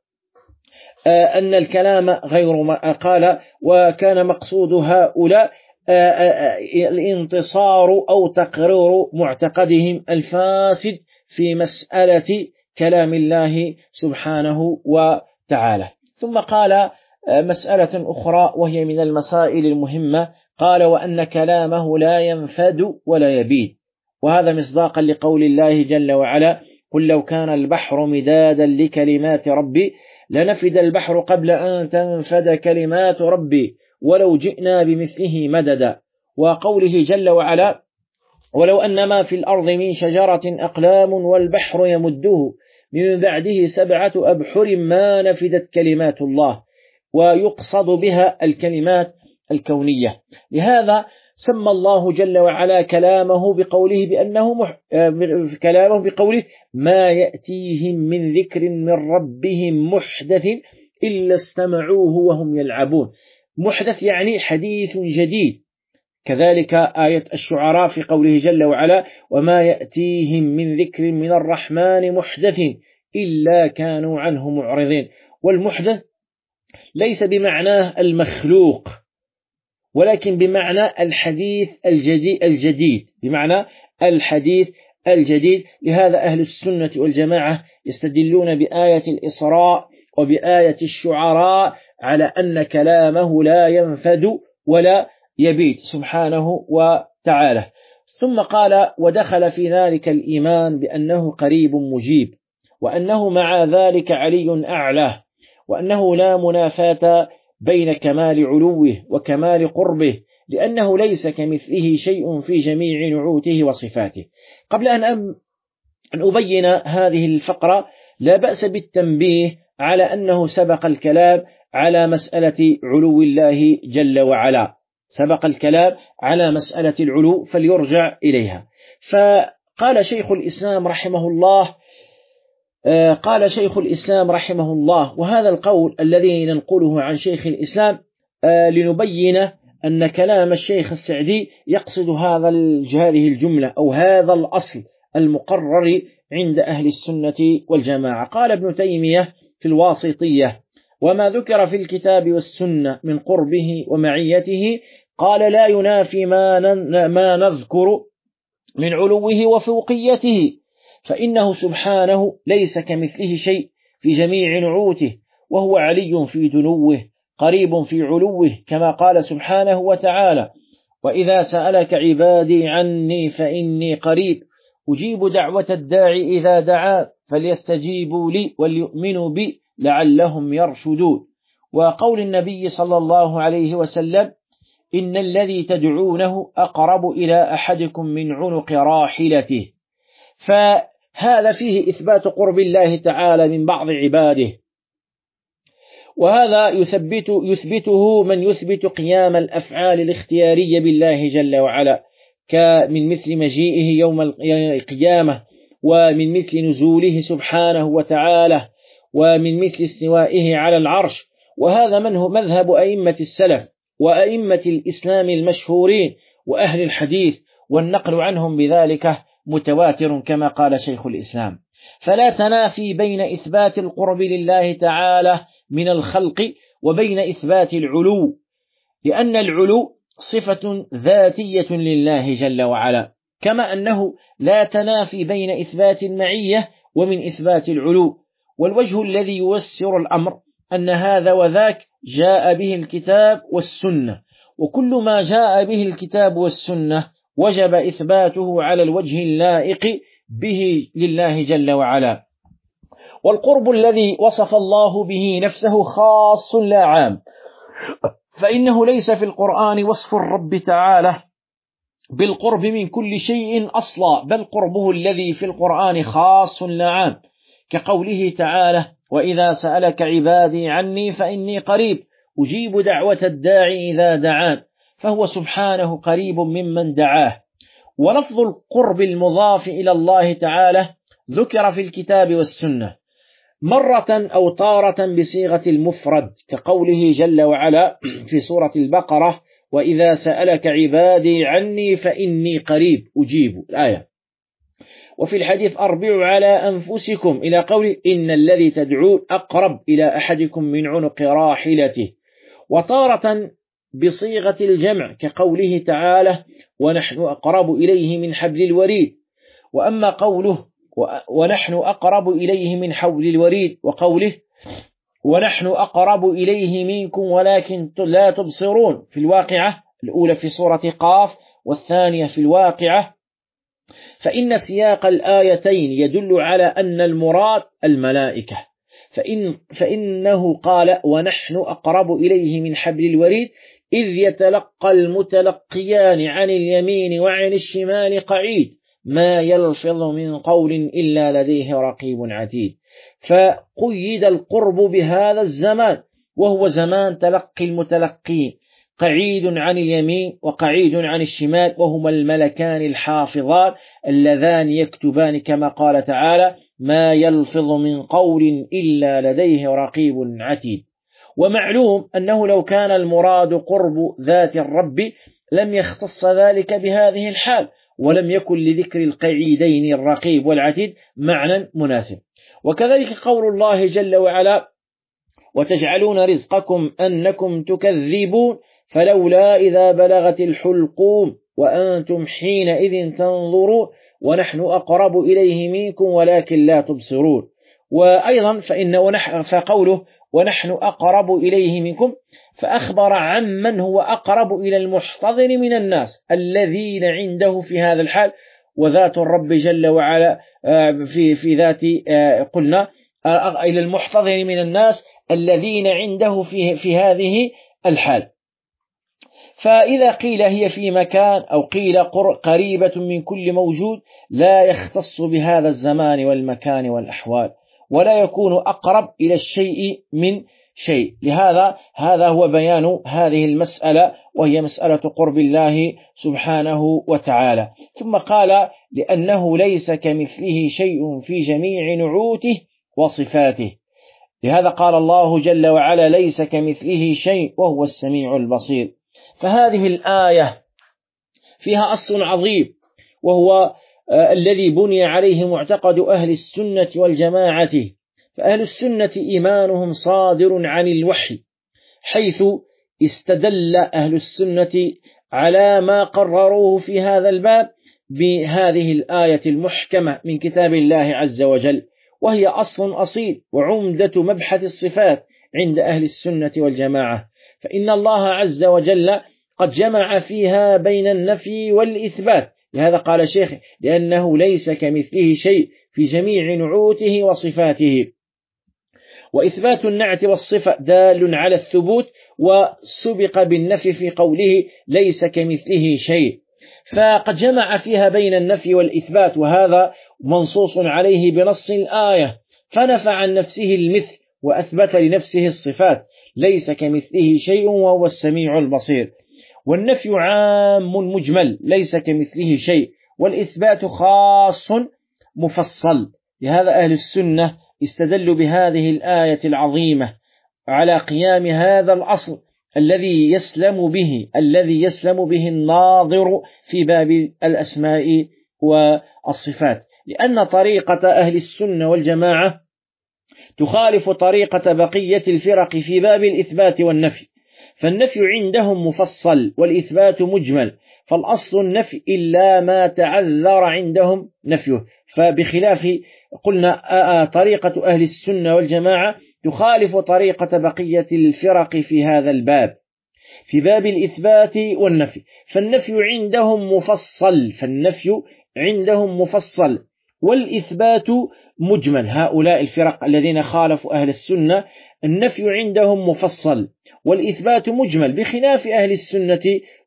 أن الكلام غير ما قال، وكان مقصود هؤلاء الانتصار أو تقرير معتقدهم الفاسد في مسألة كلام الله سبحانه وتعالى. ثم قال مسألة أخرى وهي من المسائل المهمة، قال: وأن كلامه لا ينفد ولا يبيد، وهذا مصداقا لقول الله جل وعلا: قل لو كان البحر مدادا لكلمات ربي لنفد البحر قبل أن تنفد كلمات ربي ولو جئنا بمثله مددا. وقوله جل وعلا: ولو أن ما في الأرض من شجرة أقلام والبحر يمده من بعده 7 أبحر ما نفدت كلمات الله. ويقصد بها الكلمات الكونية. لهذا سمى الله جل وعلا كلامه بقوله بقوله ما يأتيهم من ذكر من ربهم محدث إلا استمعوه وهم يلعبون. محدث يعني حديث جديد. كذلك آية الشعراء في قوله جل وعلا: وما يأتيهم من ذكر من الرحمن محدث إلا كانوا عنه معرضين. والمحدث ليس بمعناه المخلوق، ولكن بمعنى الحديث الجديد، بمعنى الحديث الجديد. لهذا أهل السنة والجماعة يستدلون بآية الإسراء وبآية الشعراء على أن كلامه لا ينفد ولا يبيد سبحانه وتعالى. ثم قال: ودخل في ذلك الإيمان بأنه قريب مجيب، وأنه مع ذلك علي أعلى، وأنه لا منافاة بين كمال علوه وكمال قربه، لأنه ليس كمثله شيء في جميع نعوته وصفاته. قبل أن أبين هذه الفقرة لا بأس بالتنبيه على أنه سبق الكلام على مسألة علو الله جل وعلا، سبق الكلام على مسألة العلو فليرجع إليها. فقال شيخ الإسلام رحمه الله وهذا القول الذي ننقله عن شيخ الإسلام لنبين أن كلام الشيخ السعدي يقصد هذه الجملة أو هذا الأصل المقرر عند أهل السنة والجماعة. قال ابن تيمية في الواسطية: وما ذكر في الكتاب والسنة من قربه ومعيته قال لا ينافي ما نذكر من علوه وفوقيته، فإنه سبحانه ليس كمثله شيء في جميع نعوته، وهو علي في دنوه قريب في علوه، كما قال سبحانه وتعالى: وإذا سألك عبادي عني فإني قريب أجيب دعوة الداعي إذا دعان فليستجيبوا لي وليؤمنوا بي لعلهم يرشدون. وقول النبي صلى الله عليه وسلم: إن الذي تدعونه أقرب إلى أحدكم من عنق راحلته. فهذا فيه إثبات قرب الله تعالى من بعض عباده، وهذا يثبته من يثبت قيام الأفعال الاختيارية بالله جل وعلا، من مثل مجيئه يوم القيامة، ومن مثل نزوله سبحانه وتعالى، ومن مثل استوائه على العرش. وهذا منه مذهب أئمة السلف وأئمة الإسلام المشهورين وأهل الحديث، والنقل عنهم بذلك متواتر كما قال شيخ الإسلام. فلا تنافي بين إثبات القرب لله تعالى من الخلق وبين إثبات العلو، لأن العلو صفة ذاتية لله جل وعلا، كما أنه لا تنافي بين إثبات المعية ومن إثبات العلو. والوجه الذي يوسر الأمر أن هذا وذاك جاء به الكتاب والسنة، وكل ما جاء به الكتاب والسنة وجب إثباته على الوجه اللائق به لله جل وعلا. والقرب الذي وصف الله به نفسه خاص لا عام، فإنه ليس في القرآن وصف الرب تعالى بالقرب من كل شيء أصلا، بل قربه الذي في القرآن خاص لا عام، كقوله تعالى: وإذا سألك عبادي عني فإني قريب أجيب دعوة الداعي إذا دعان، فهو سبحانه قريب ممن دعاه. ولفظ القرب المضاف إلى الله تعالى ذكر في الكتاب والسنة مرة أو تارة بصيغة المفرد، كقوله جل وعلا في سورة البقرة: وإذا سألك عبادي عني فإني قريب أجيب الآية. وفي الحديث: أربعوا على أنفسكم، إلى قول: إن الذي تدعون أقرب إلى أحدكم من عنق راحلته. وتارة بصيغة الجمع، كقوله تعالى: ونحن أقرب إليه من حبل الوريد. وأما قوله ونحن أقرب إليه من حبل الوريد، وقوله ونحن أقرب إليه منكم ولكن لا تبصرون، في الواقعة الأولى في سورة قاف والثانية في الواقعة، فإن سياق الآيتين يدل على أن المراد الملائكة، فإنه قال: ونحن أقرب إليه من حبل الوريد إذ يتلقى المتلقيان عن اليمين وعن الشمال قعيد ما يلفظ من قول إلا لديه رقيب عتيد. فقيد القرب بهذا الزمان، وهو زمان تلقي المتلقين، قعيد عن اليمين وقعيد عن الشمال، وهما الملكان الحافظان اللذان يكتبان، كما قال تعالى: ما يلفظ من قول إلا لديه رقيب عتيد. ومعلوم أنه لو كان المراد قرب ذات الرب لم يختص ذلك بهذه الحال، ولم يكن لذكر القعيدين الرقيب والعتيد معنى مناسب. وكذلك قول الله جل وعلا: وتجعلون رزقكم أنكم تكذبون فلولا إذا بلغت الحلقوم وأنتم حينئذ تنظرون ونحن أقرب إليه منكم ولكن لا تبصرون. وأيضا فقوله ونحن أقرب إليه منكم فأخبر عمن هو أقرب إلى المحتضر من الناس الذين عنده في هذا الحال، وذات الرب جل وعلا في ذات قلنا إلى المحتضر من الناس الذين عنده في هذه الحال. فإذا قيل هي في مكان أو قيل قريبة من كل موجود لا يختص بهذا الزمان والمكان والأحوال، ولا يكون أقرب إلى الشيء من شيء. لهذا هذا هو بيان هذه المسألة، وهي مسألة قرب الله سبحانه وتعالى. ثم قال: لأنه ليس كمثله شيء في جميع نعوته وصفاته. لهذا قال الله جل وعلا: ليس كمثله شيء وهو السميع البصير. فهذه الآية فيها أصل عظيم، وهو الذي بني عليه معتقد أهل السنة والجماعة. فأهل السنة إيمانهم صادر عن الوحي، حيث استدل أهل السنة على ما قرروه في هذا الباب بهذه الآية المحكمة من كتاب الله عز وجل، وهي أصل أصيل وعمدة مبحث الصفات عند أهل السنة والجماعة. فإن الله عز وجل قد جمع فيها بين النفي والإثبات، لهذا قال الشيخ لأنه ليس كمثله شيء في جميع نعوته وصفاته. وإثبات النعت والصفة دال على الثبوت، وسبق بالنفي في قوله ليس كمثله شيء، فقد جمع فيها بين النفي والإثبات، وهذا منصوص عليه بنص الآية، فنفى عن نفسه المثل وأثبت لنفسه الصفات، ليس كمثله شيء وهو السميع البصير. والنفي عام مجمل ليس كمثله شيء، والإثبات خاص مفصل. لهذا أهل السنة استدلوا بهذه الآية العظيمة على قيام هذا الأصل الذي يسلم به الناظر في باب الأسماء والصفات، لأن طريقة أهل السنة والجماعة تخالف طريقة بقية الفرق في باب الإثبات والنفي، فالنفي عندهم مفصل والإثبات مجمل، فالأصل النفي إلا ما تعذر عندهم نفيه. فبخلاف قلنا طريقة أهل السنة والجماعة تخالف طريقة بقية الفرق في هذا الباب في باب الإثبات والنفي، فالنفي عندهم مفصل والإثبات مجمل. هؤلاء الفرق الذين خالفوا أهل السنة النفي عندهم مفصل والإثبات مجمل، بخلاف أهل السنة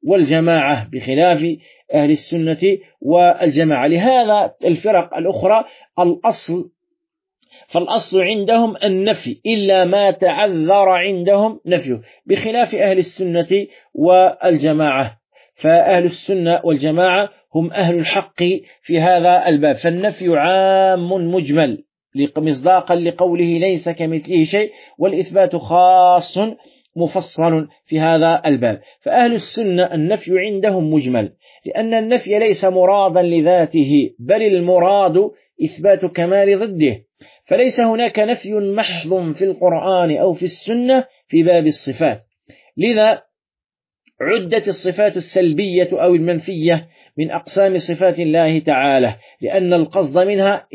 والجماعة. لهذا الفرق الأخرى فالأصل عندهم النفي إلا ما تعذر عندهم نفيه، بخلاف أهل السنة والجماعة. فأهل السنة والجماعة هم أهل الحق في هذا الباب، فالنفي عام مجمل مصداقا لقوله ليس كمثله شيء، والإثبات خاص مفصل في هذا الباب. فأهل السنة النفي عندهم مجمل، لأن النفي ليس مرادا لذاته، بل المراد إثبات كمال ضده، فليس هناك نفي محض في القرآن أو في السنة في باب الصفات. لذا عدت الصفات السلبية أو المنفية من أقسام صفات الله تعالى، لأن القصد منها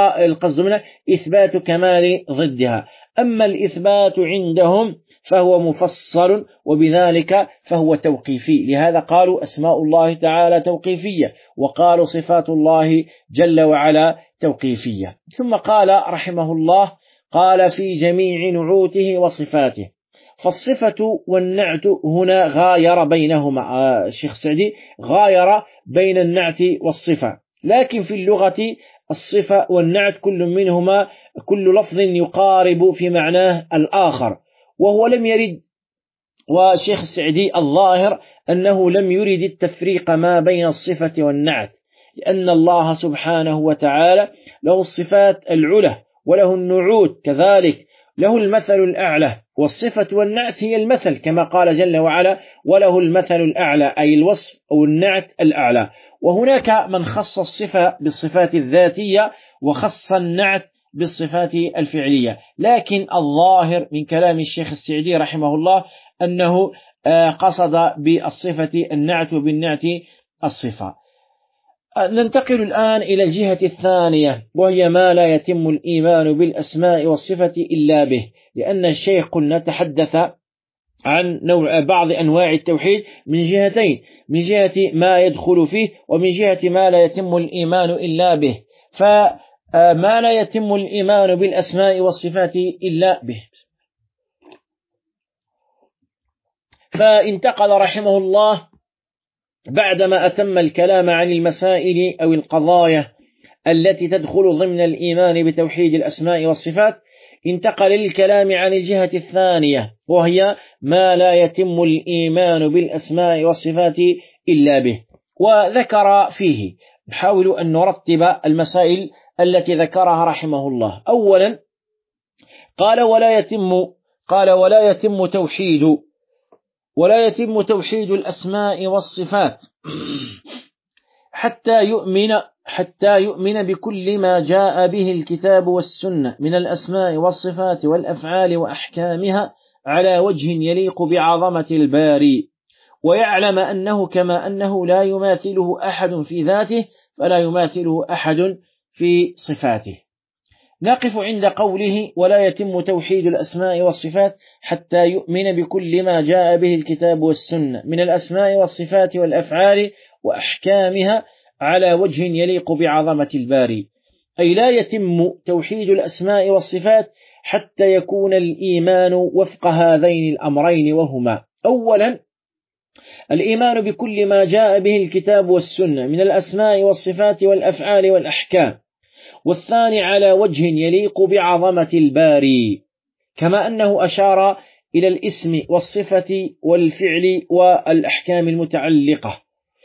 إثبات كمال ضدها. أما الإثبات عندهم فهو مفصل، وبذلك فهو توقيفي، لهذا قالوا أسماء الله تعالى توقيفية، وقالوا صفات الله جل وعلا توقيفية. ثم قال رحمه الله قال في جميع نعوته وصفاته، فالصفة والنعت هنا غاير بينهما، الشيخ السعدي غاير بين النعت والصفة، لكن في اللغة الصفة والنعت كل لفظ يقارب في معناه الآخر، وهو لم يرد، والشيخ السعدي الظاهر أنه لم يرد التفريق ما بين الصفة والنعت، لأن الله سبحانه وتعالى له الصفات العلى وله النعوت كذلك، له المثل الأعلى، والصفة والنعت هي المثل كما قال جل وعلا وله المثل الأعلى، أي الوصف أو النعت الأعلى. وهناك من خص الصفة بالصفات الذاتية وخص النعت بالصفات الفعلية، لكن الظاهر من كلام الشيخ السعدي رحمه الله أنه قصد بالصفة النعت وبالنعت الصفة. ننتقل الآن إلى الجهة الثانية، وهي ما لا يتم الإيمان بالأسماء والصفة إلا به، لأن الشيخ قلنا تحدث عن بعض أنواع التوحيد من جهتين، من جهة ما يدخل فيه ومن جهة ما لا يتم الإيمان إلا به. فما لا يتم الإيمان بالأسماء والصفات إلا به. فانتقل رحمه الله بعدما أتم الكلام عن المسائل أو القضايا التي تدخل ضمن الإيمان بتوحيد الأسماء والصفات، انتقل للكلام عن الجهة الثانية، وهي ما لا يتم الإيمان بالأسماء والصفات إلا به. وذكر فيه، نحاول أن نرتب المسائل التي ذكرها رحمه الله. أولا قال ولا يتم توحيد الأسماء والصفات حتى يؤمن بكل ما جاء به الكتاب والسنة من الأسماء والصفات والأفعال وأحكامها على وجه يليق بعظمة الباري، ويعلم أنه كما أنه لا يماثله أحد في ذاته فلا يماثله أحد في صفاته. نقف عند قوله ولا يتم توحيد الأسماء والصفات حتى يؤمن بكل ما جاء به الكتاب والسنة من الأسماء والصفات والأفعال وأحكامها على وجه يليق بعظمة الباري، أي لا يتم توحيد الأسماء والصفات حتى يكون الإيمان وفق هذين الأمرين، وهما: أولا الإيمان بكل ما جاء به الكتاب والسنة من الأسماء والصفات والأفعال والأحكام، والثاني على وجه يليق بعظمة الباري كما أنه أشار إلى الاسم والصفة والفعل والأحكام المتعلقة.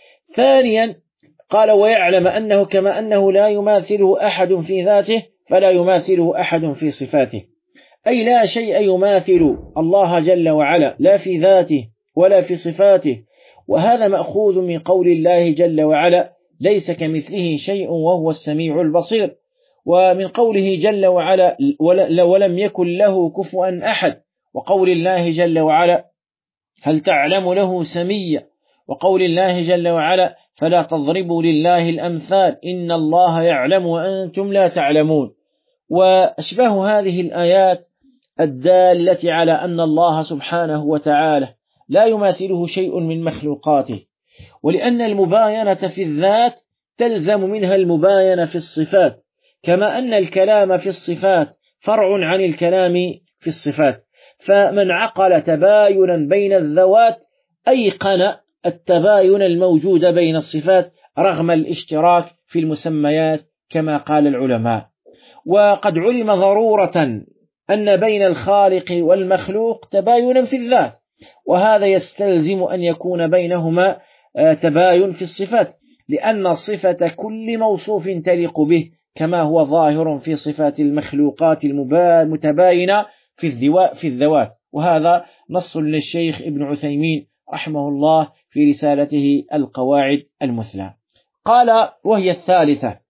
ثانيا قال ويعلم أنه كما أنه لا يماثله أحد في ذاته فلا يماثله أحد في صفاته، أي لا شيء يماثل الله جل وعلا لا في ذاته ولا في صفاته، وهذا مأخوذ من قول الله جل وعلا ليس كمثله شيء وهو السميع البصير، ومن قوله جل وعلا ولم يكن له كفوا أحد، وقول الله جل وعلا هل تعلم له سميا، وقول الله جل وعلا فلا تضربوا لله الأمثال إن الله يعلم وأنتم لا تعلمون، وأشباه هذه الآيات الدالة على أن الله سبحانه وتعالى لا يماثله شيء من مخلوقاته، ولأن المباينة في الذات تلزم منها المباينة في الصفات، كما أن الكلام في الصفات فرع عن الكلام في الصفات، فمن عقل تباينا بين الذوات أيقن التباين الموجود بين الصفات رغم الاشتراك في المسميات كما قال العلماء. وقد علم ضرورة أن بين الخالق والمخلوق تباينا في الذات، وهذا يستلزم أن يكون بينهما تباين في الصفات، لأن صفة كل موصوف تليق به كما هو ظاهر في صفات المخلوقات المتباينة في الذوات، وهذا نص للشيخ ابن عثيمين رحمه الله في رسالته القواعد المثلى. قال وهي الثالثة: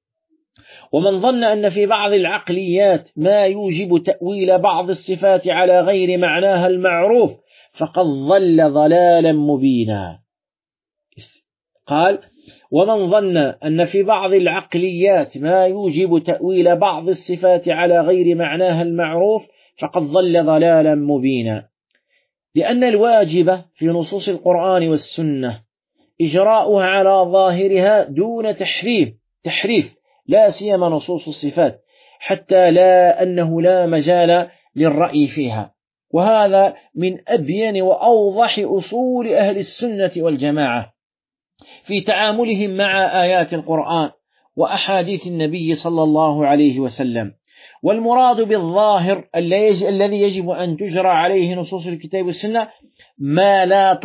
ومن ظن أن في بعض العقليات ما يوجب تأويل بعض الصفات على غير معناها المعروف فقد ضل ضلالا مبينا. قال ومن ظن أن في بعض العقليات ما يوجب تأويل بعض الصفات على غير معناها المعروف فقد ضل ضلالا مبينا، لأن الواجب في نصوص القرآن والسنة إجراؤها على ظاهرها دون تحريف لا سيما نصوص الصفات، حتى لا أنه لا مجال للرأي فيها، وهذا من أبين وأوضح أصول أهل السنة والجماعة في تعاملهم مع آيات القرآن وأحاديث النبي صلى الله عليه وسلم. والمراد بالظاهر الذي يجب أن تجرى عليه نصوص الكتاب والسنة ما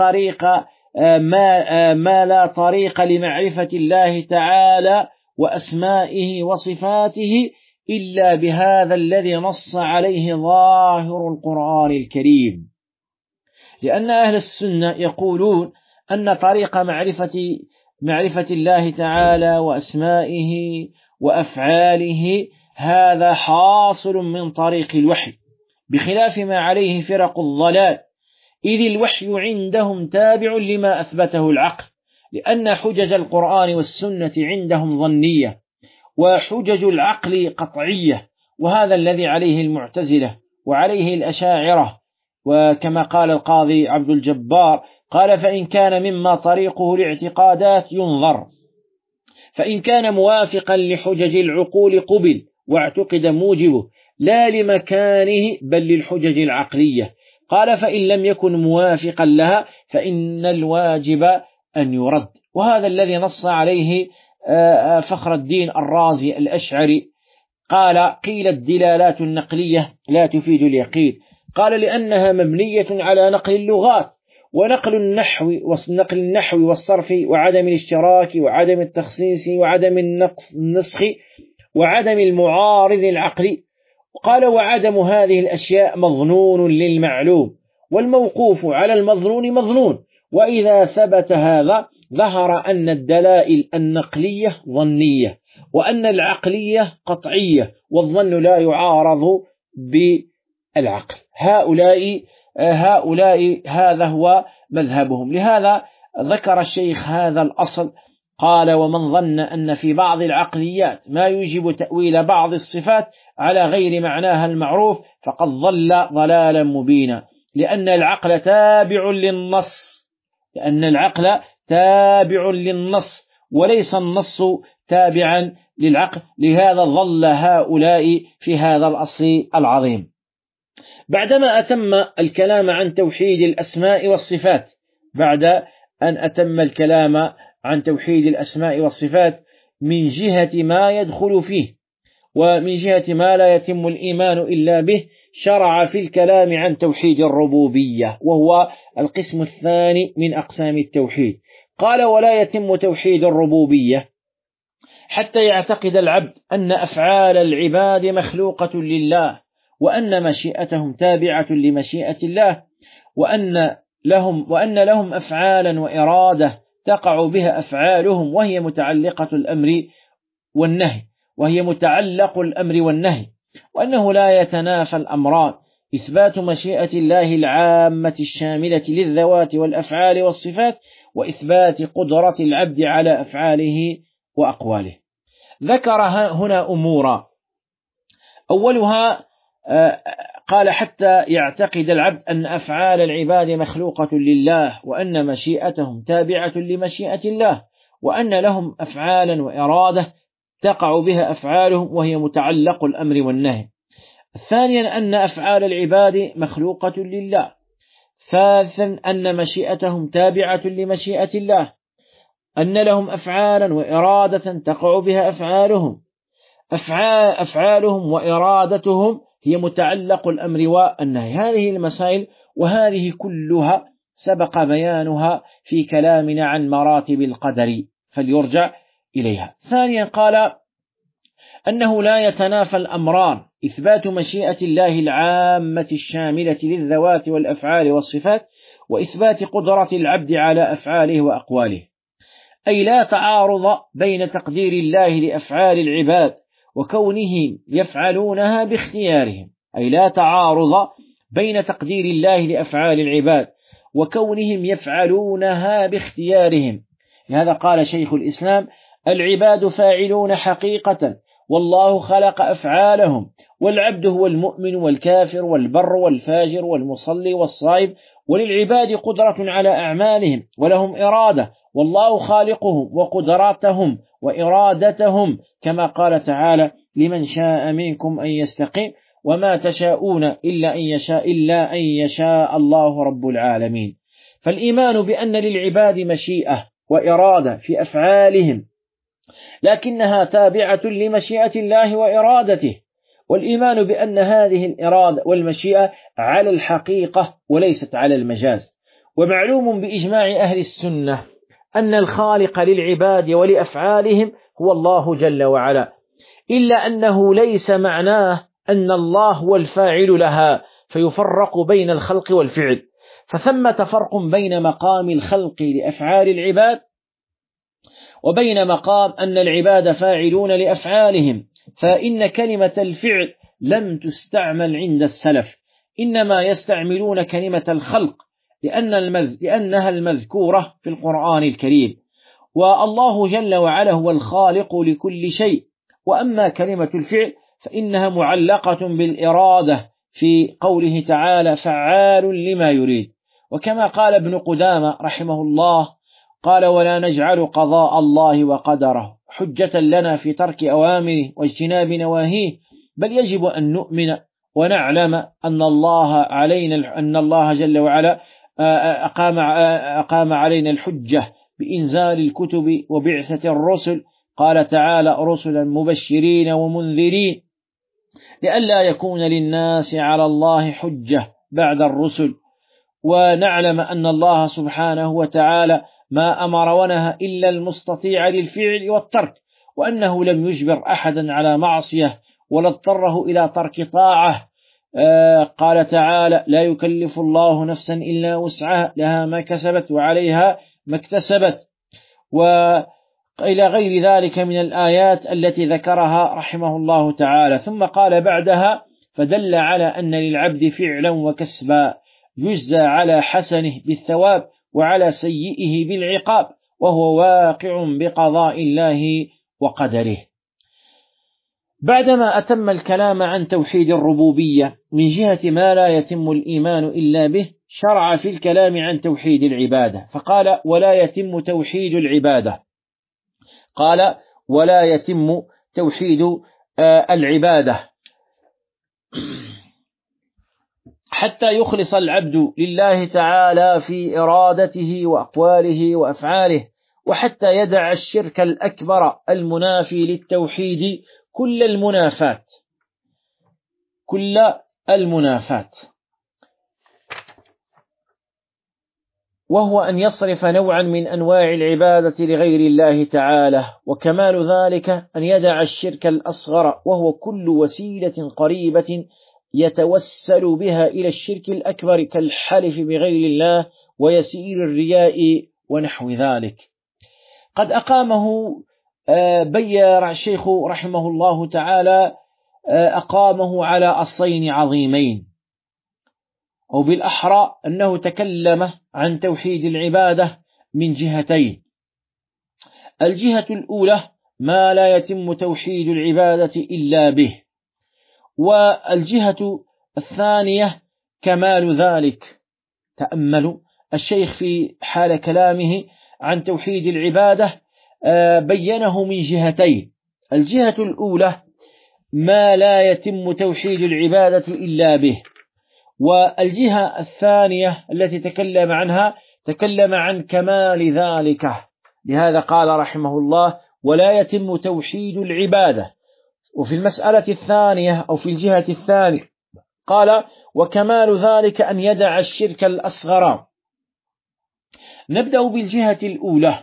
لا طريق لمعرفة الله تعالى وأسمائه وصفاته إلا بهذا الذي نص عليه ظاهر القرآن الكريم، لأن أهل السنة يقولون أن طريق معرفة الله تعالى وأسمائه وأفعاله هذا حاصل من طريق الوحي، بخلاف ما عليه فرق الضلال، إذ الوحي عندهم تابع لما أثبته العقل، لأن حجج القرآن والسنة عندهم ظنية وحجج العقل قطعية، وهذا الذي عليه المعتزلة وعليه الأشاعرة. وكما قال القاضي عبد الجبار قال فإن كان مما طريقه الاعتقادات ينظر، فإن كان موافقا لحجج العقول قبل واعتقد موجبه لا لمكانه بل للحجج العقلية. قال فإن لم يكن موافقا لها فإن الواجب أن يرد، وهذا الذي نص عليه فخر الدين الرازي الأشعري. قال قيل الدلالات النقلية لا تفيد اليقين، قال لأنها مبنية على نقل اللغات ونقل النحو والصرف وعدم الاشتراك وعدم التخصيص وعدم النسخ وعدم المعارض العقلي. قال وعدم هذه الأشياء مظنون للمعلوم، والموقوف على المظنون مظنون، وإذا ثبت هذا ظهر أن الدلائل النقلية ظنية وأن العقلية قطعية، والظن لا يعارض بالعقل. هؤلاء هؤلاء هذا هو مذهبهم. لهذا ذكر الشيخ هذا الأصل، قال: ومن ظن أن في بعض العقليات ما يوجب تأويل بعض الصفات على غير معناها المعروف فقد ضل ضلالا مبينا، لأن العقل تابع للنص وليس النص تابعا للعقل. لهذا ضل هؤلاء في هذا الأصل العظيم. بعدما أتم الكلام عن توحيد الأسماء والصفات، بعد أن أتم الكلام عن توحيد الأسماء والصفات من جهة ما يدخل فيه ومن جهة ما لا يتم الإيمان إلا به، شرع في الكلام عن توحيد الربوبية، وهو القسم الثاني من أقسام التوحيد. قال: ولا يتم توحيد الربوبية حتى يعتقد العبد أن أفعال العباد مخلوقة لله، وأن مشيئتهم تابعة لمشيئة الله، وأن لهم أفعالا وإرادة تقع بها أفعالهم وهي متعلق الأمر والنهي، وأنه لا يتنافى الأمران: إثبات مشيئة الله العامة الشاملة للذوات والأفعال والصفات، وإثبات قدرة العبد على أفعاله وأقواله. ذكر هنا أمورا، أولها قال: حتى يعتقد العبد أن أفعال العباد مخلوقة لله، وأن مشيئتهم تابعة لمشيئة الله، وأن لهم أفعالا وإرادة تقع بها أفعالهم وهي متعلق الأمر والنهي. ثانيا أن أفعال العباد مخلوقة لله. ثالثا أن مشيئتهم تابعة لمشيئة الله، أن لهم أفعالا وإرادة تقع بها أفعالهم وإرادتهم هي متعلق الأمر والنهي. هذه المسائل وهذه كلها سبق بيانها في كلامنا عن مراتب القدر، فليرجع إليها. ثانيا قال أنه لا يتنافى الأمران: إثبات مشيئة الله العامة الشاملة للذوات والأفعال والصفات، وإثبات قدرة العبد على أفعاله وأقواله. أي لا تعارض بين تقدير الله لأفعال العباد وكونهم يفعلونها باختيارهم، أي لا تعارض بين تقدير الله لأفعال العباد وكونهم يفعلونها باختيارهم. لهذا قال شيخ الإسلام: العباد فاعلون حقيقة، والله خلق أفعالهم، والعبد هو المؤمن والكافر والبر والفاجر والمصلي والصائم، وللعباد قدرة على أعمالهم ولهم إرادة، والله خالقهم وقدراتهم وإرادتهم، كما قال تعالى: لمن شاء منكم أن يستقيم وما تشاءون إلا أن يشاء الله رب العالمين. فالإيمان بأن للعباد مشيئة وإرادة في أفعالهم لكنها تابعة لمشيئة الله وإرادته، والإيمان بأن هذه الإرادة والمشيئة على الحقيقة وليست على المجاز. ومعلوم بإجماع أهل السنة أن الخالق للعباد ولأفعالهم هو الله جل وعلا، إلا أنه ليس معناه أن الله هو الفاعل لها، فيفرق بين الخلق والفعل. فثمة فرق بين مقام الخلق لأفعال العباد وبين مقام أن العباد فاعلون لأفعالهم. فإن كلمة الفعل لم تستعمل عند السلف، إنما يستعملون كلمة الخلق لأنها المذكورة في القرآن الكريم، والله جل وعلا هو الخالق لكل شيء. وأما كلمة الفعل فإنها معلقة بالإرادة في قوله تعالى: فعال لما يريد. وكما قال ابن قدامة رحمه الله قال: ولا نجعل قضاء الله وقدره حجة لنا في ترك أوامره واجتناب نواهيه، بل يجب أن نؤمن ونعلم أن الله جل وعلا أقام علينا الحجة بإنزال الكتب وبعثة الرسل. قال تعالى: رسلا مبشرين ومنذرين لئلا يكون للناس على الله حجة بعد الرسل. ونعلم أن الله سبحانه وتعالى ما أمر ونهى إلا المستطيع للفعل والترك، وأنه لم يجبر أحدا على معصية ولا اضطره إلى ترك طاعة. قال تعالى: لا يكلف الله نفسا إلا وسعها، لها ما كسبت وعليها ما اكتسبت، وإلى غير ذلك من الآيات التي ذكرها رحمه الله تعالى. ثم قال بعدها: فدل على أن للعبد فعلا وكسبا، يجزى على حسنه بالثواب وعلى سيئه بالعقاب، وهو واقع بقضاء الله وقدره. بعدما أتم الكلام عن توحيد الربوبية من جهة ما لا يتم الإيمان إلا به، شرع في الكلام عن توحيد العبادة، فقال: ولا يتم توحيد العبادة. قال: ولا يتم توحيد العبادة حتى يخلص العبد لله تعالى في إرادته وأقواله وأفعاله، وحتى يدع الشرك الأكبر المنافي للتوحيد كل المنافات، وهو أن يصرف نوعا من أنواع العبادة لغير الله تعالى. وكمال ذلك أن يدع الشرك الأصغر، وهو كل وسيلة قريبة يتوسل بها إلى الشرك الأكبر كالحلف بغير الله ويسير الرياء ونحو ذلك. قد أقامه بين الشيخ رحمه الله تعالى أقامه على أصلين عظيمين، أو بالأحرى أنه تكلم عن توحيد العبادة من جهتين: الجهة الأولى ما لا يتم توحيد العبادة إلا به، والجهة الثانية كمال ذلك. تأملوا الشيخ في حال كلامه عن توحيد العبادة بينه من جهتين: الجهة الأولى ما لا يتم توحيد العبادة إلا به، والجهة الثانية التي تكلم عنها تكلم عن كمال ذلك. لهذا قال رحمه الله: ولا يتم توحيد العبادة. وفي المسألة الثانية أو في الجهة الثانية قال: وكمال ذلك أن يدع الشرك الأصغر. نبدأ بالجهة الأولى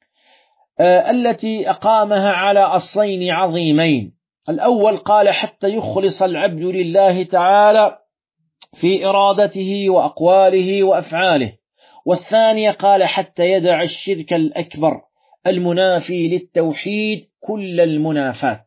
التي أقامها على أصلين عظيمين. الأول قال: حتى يخلص العبد لله تعالى في إرادته وأقواله وأفعاله. والثانية قال: حتى يدع الشرك الأكبر المنافي للتوحيد كل المنافات.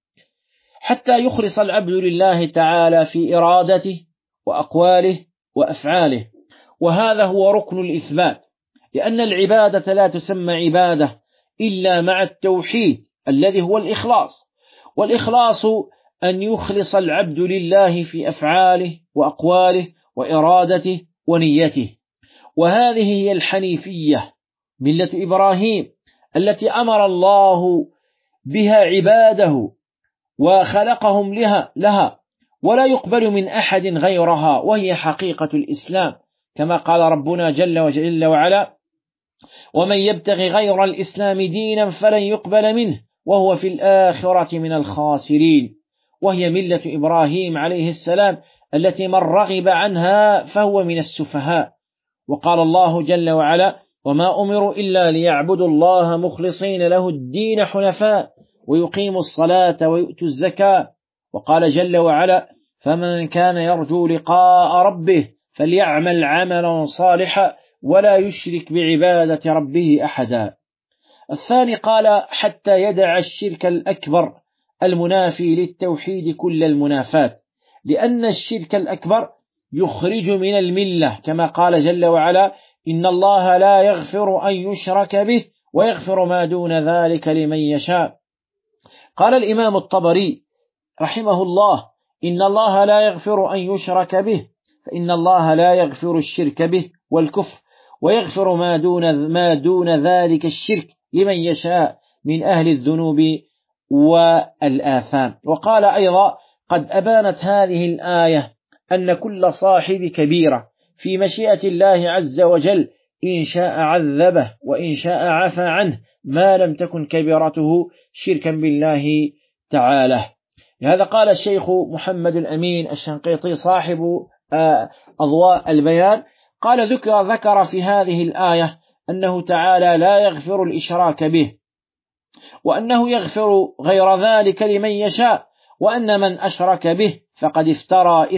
حتى يخلص العبد لله تعالى في إرادته وأقواله وأفعاله، وهذا هو ركن الإثبات، لأن العبادة لا تسمى عبادة إلا مع التوحيد الذي هو الإخلاص. والإخلاص أن يخلص العبد لله في أفعاله وأقواله وإرادته ونيته. وهذه هي الحنيفية، ملة إبراهيم، التي أمر الله بها عباده وخلقهم لها، ولا يقبل من أحد غيرها، وهي حقيقة الإسلام، كما قال ربنا جل وعلا: ومن يبتغي غير الإسلام دينا فلن يقبل منه وهو في الآخرة من الخاسرين. وهي ملة إبراهيم عليه السلام التي من رغب عنها فهو من السفهاء. وقال الله جل وعلا: وما أمروا إلا ليعبدوا الله مخلصين له الدين حنفاء ويقيموا الصلاة ويؤتوا الزكاة. وقال جل وعلا: فمن كان يرجو لقاء ربه فليعمل عملا صالحا ولا يشرك بعبادة ربه أحدا. الثاني قال: حتى يدع الشرك الأكبر المنافي للتوحيد كل المنافات، لأن الشرك الأكبر يخرج من الملة، كما قال جل وعلا: إن الله لا يغفر أن يشرك به ويغفر ما دون ذلك لمن يشاء. قال الإمام الطبري رحمه الله: إن الله لا يغفر أن يشرك به، فإن الله لا يغفر الشرك به والكفر، ويغفر ما دون ذلك الشرك لمن يشاء من أهل الذنوب والآثام. وقال أيضا: قد أبانت هذه الآية أن كل صاحب كبيرة في مشيئة الله عز وجل إن شاء عذبه وإن شاء عفى عنه ما لم تكن كبيرته شركا بالله تعالى. لهذا قال الشيخ محمد الأمين الشنقيطي صاحب أضواء البيان، قال: ذكر في هذه الآية أنه تعالى لا يغفر الإشراك به، وأنه يغفر غير ذلك لمن يشاء، وأن من أشرك به فقد افترى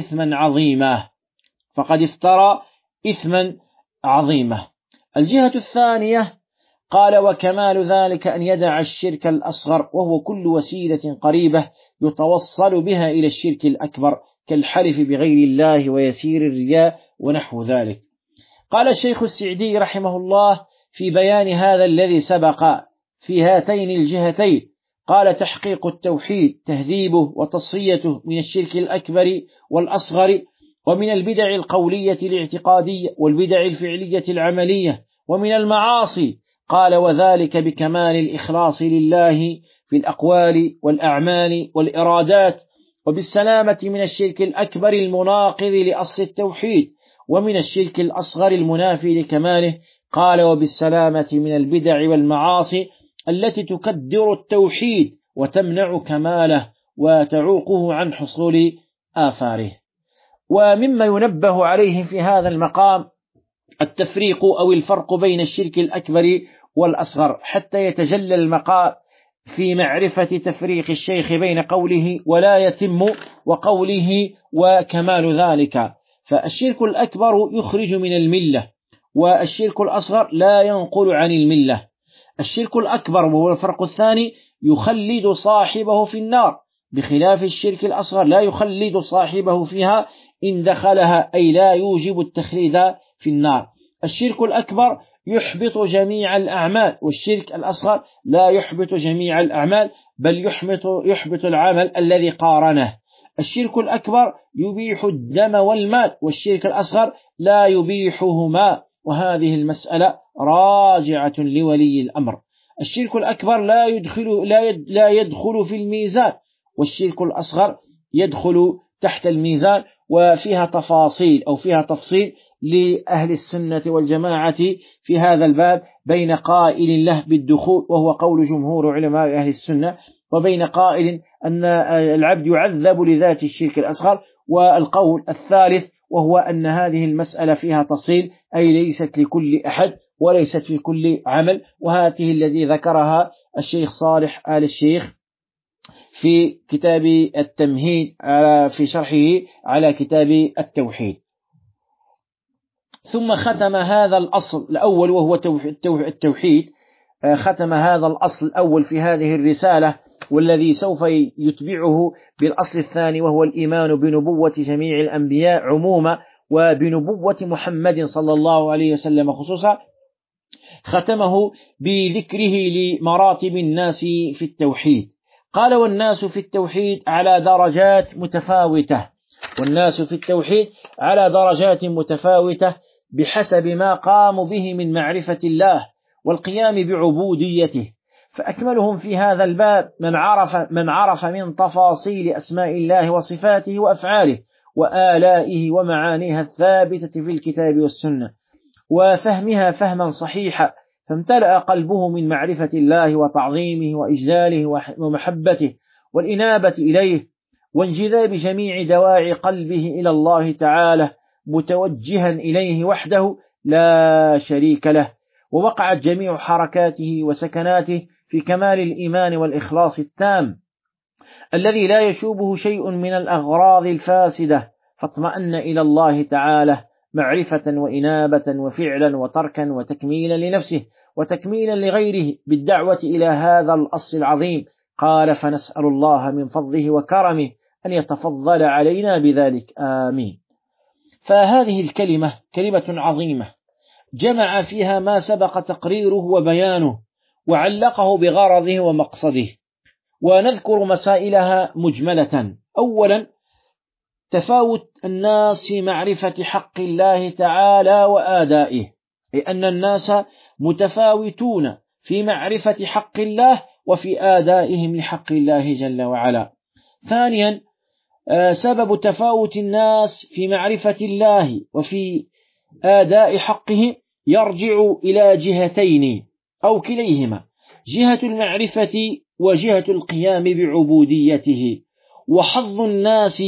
إثما عظيما. الجهة الثانية قال: وكمال ذلك أن يدع الشرك الأصغر، وهو كل وسيلة قريبة يتوصل بها إلى الشرك الأكبر كالحلف بغير الله ويسير الرياء ونحو ذلك. قال الشيخ السعدي رحمه الله في بيان هذا الذي سبق في هاتين الجهتين، قال: تحقيق التوحيد تهذيبه وتصفيته من الشرك الأكبر والأصغر، ومن البدع القولية الاعتقادية والبدع الفعلية العملية، ومن المعاصي. قال: وذلك بكمال الإخلاص لله في الأقوال والأعمال والإرادات، وبالسلامة من الشرك الأكبر المناقض لأصل التوحيد، ومن الشرك الأصغر المنافي لكماله. قال: وبالسلامة من البدع والمعاصي التي تكدر التوحيد وتمنع كماله وتعوقه عن حصول آثاره. ومما ينبه عليه في هذا المقام التفريق أو الفرق بين الشرك الأكبر والأصغر، حتى يتجلى المقام في معرفة تفريق الشيخ بين قوله ولا يتم وقوله وكمال ذلك. فالشرك الأكبر يخرج من الملة، والشرك الأصغر لا ينقل عن الملة. الشرك الأكبر وهو الفرق الثاني يخلد صاحبه في النار، بخلاف الشرك الأصغر لا يخلد صاحبه فيها إن دخلها، أي لا يوجب التخليد في النار. الشرك الأكبر يحبط جميع الأعمال، والشرك الأصغر لا يحبط جميع الأعمال، بل يحبط العمل الذي قارنه. الشرك الأكبر يبيح الدم والمال، والشرك الأصغر لا يبيحهما، وهذه المسألة راجعة لولي الأمر. الشرك الأكبر لا يدخل في الميزان، والشرك الأصغر يدخل تحت الميزان. وفيها تفاصيل أو فيها تفصيل لأهل السنة والجماعة في هذا الباب، بين قائل له بالدخول وهو قول جمهور علماء أهل السنة، وبين قائل أن العبد يعذب لذات الشرك الأصغر، والقول الثالث وهو أن هذه المسألة فيها تفصيل، أي ليست لكل أحد وليست في كل عمل. وهذه الذي ذكرها الشيخ صالح آل الشيخ في كتاب التمهيد في شرحه على كتاب التوحيد. ثم ختم هذا الأصل الأول وهو التوحيد، ختم هذا الأصل الأول في هذه الرسالة، والذي سوف يتبعه بالأصل الثاني وهو الإيمان بنبوة جميع الأنبياء عموما، وبنبوة محمد صلى الله عليه وسلم خصوصا. ختمه بذكره لمراتب الناس في التوحيد. قال: والناس في التوحيد على درجات متفاوتة، والناس في التوحيد على درجات متفاوتة بحسب ما قاموا به من معرفة الله والقيام بعبوديته. فأكملهم في هذا الباب من عرف من تفاصيل أسماء الله وصفاته وأفعاله وآلائه ومعانيها الثابتة في الكتاب والسنة، وفهمها فهما صحيحا، فامتلأ قلبه من معرفة الله وتعظيمه وإجلاله ومحبته والإنابة إليه، وانجذاب جميع دواعي قلبه إلى الله تعالى، متوجها إليه وحده لا شريك له. ووقعت جميع حركاته وسكناته في كمال الإيمان والإخلاص التام الذي لا يشوبه شيء من الأغراض الفاسدة، فاطمأن إلى الله تعالى معرفة وإنابة وفعلا وتركا وتكميلا لنفسه وتكميلا لغيره بالدعوة إلى هذا الأصل العظيم. قال: فنسأل الله من فضله وكرمه أن يتفضل علينا بذلك، آمين. فهذه الكلمة كلمة عظيمة جمع فيها ما سبق تقريره وبيانه، وعلقه بغرضه ومقصده، ونذكر مسائلها مجملة. أولا: تفاوت الناس في معرفة حق الله تعالى وآدائه، أي أن الناس متفاوتون في معرفة حق الله وفي آدائهم لحق الله جل وعلا. ثانيا: سبب تفاوت الناس في معرفة الله وفي آداء حقه يرجع إلى جهتين أو كليهما: جهة المعرفة وجهة القيام بعبوديته. وحظ الناس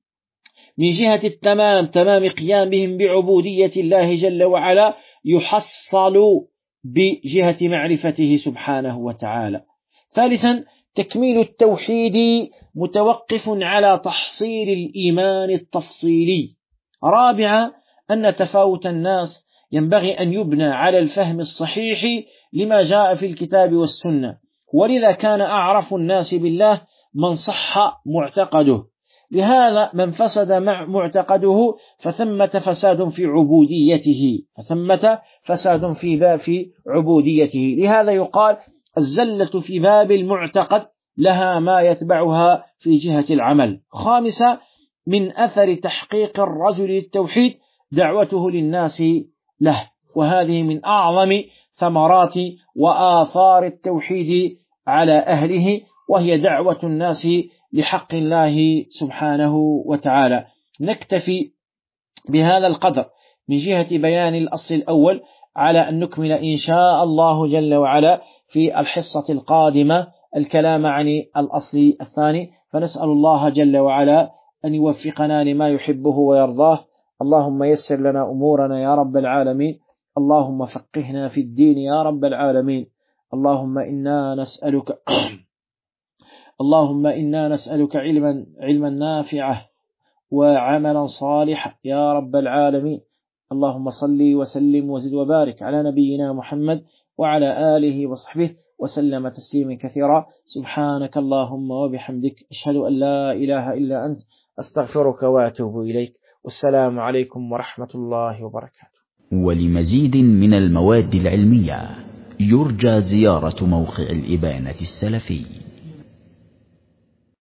من جهة تمام قيامهم بعبودية الله جل وعلا يحصل بجهة معرفته سبحانه وتعالى. ثالثا: تكميل التوحيد متوقف على تحصيل الإيمان التفصيلي. رابعا: أن تفاوت الناس ينبغي أن يبنى على الفهم الصحيح لما جاء في الكتاب والسنة، ولذا كان أعرف الناس بالله من صح معتقده، لهذا من فسد معتقده فثمة فساد في عبوديته، في عبوديته. لهذا يقال الزلة في باب المعتقد لها ما يتبعها في جهة العمل. خامسا، من أثر تحقيق الرجل للتوحيد دعوته للناس له، وهذه من أعظم ثمرات وآثار التوحيد على أهله، وهي دعوة الناس لحق الله سبحانه وتعالى. نكتفي بهذا القدر من جهة بيان الأصل الأول، على أن نكمل إن شاء الله جل وعلا في الحصة القادمة الكلام عن الأصل الثاني، فنسأل الله جل وعلا أن يوفقنا لما يحبه ويرضاه. اللهم يسر لنا أمورنا يا رب العالمين، اللهم فقهنا في الدين يا رب العالمين. اللهم إنا نسألك علما نافعا وعملا صالحا يا رب العالمين. اللهم صل وسلم وزد وبارك على نبينا محمد وعلى آله وصحبه وسلم تسليما كثيرا. سبحانك اللهم وبحمدك، أشهد أن لا إله إلا أنت، أستغفرك وأتوب إليك. والسلام عليكم ورحمة الله وبركاته. ولمزيد من المواد العلمية يرجى زيارة موقع الإبانة السلفي.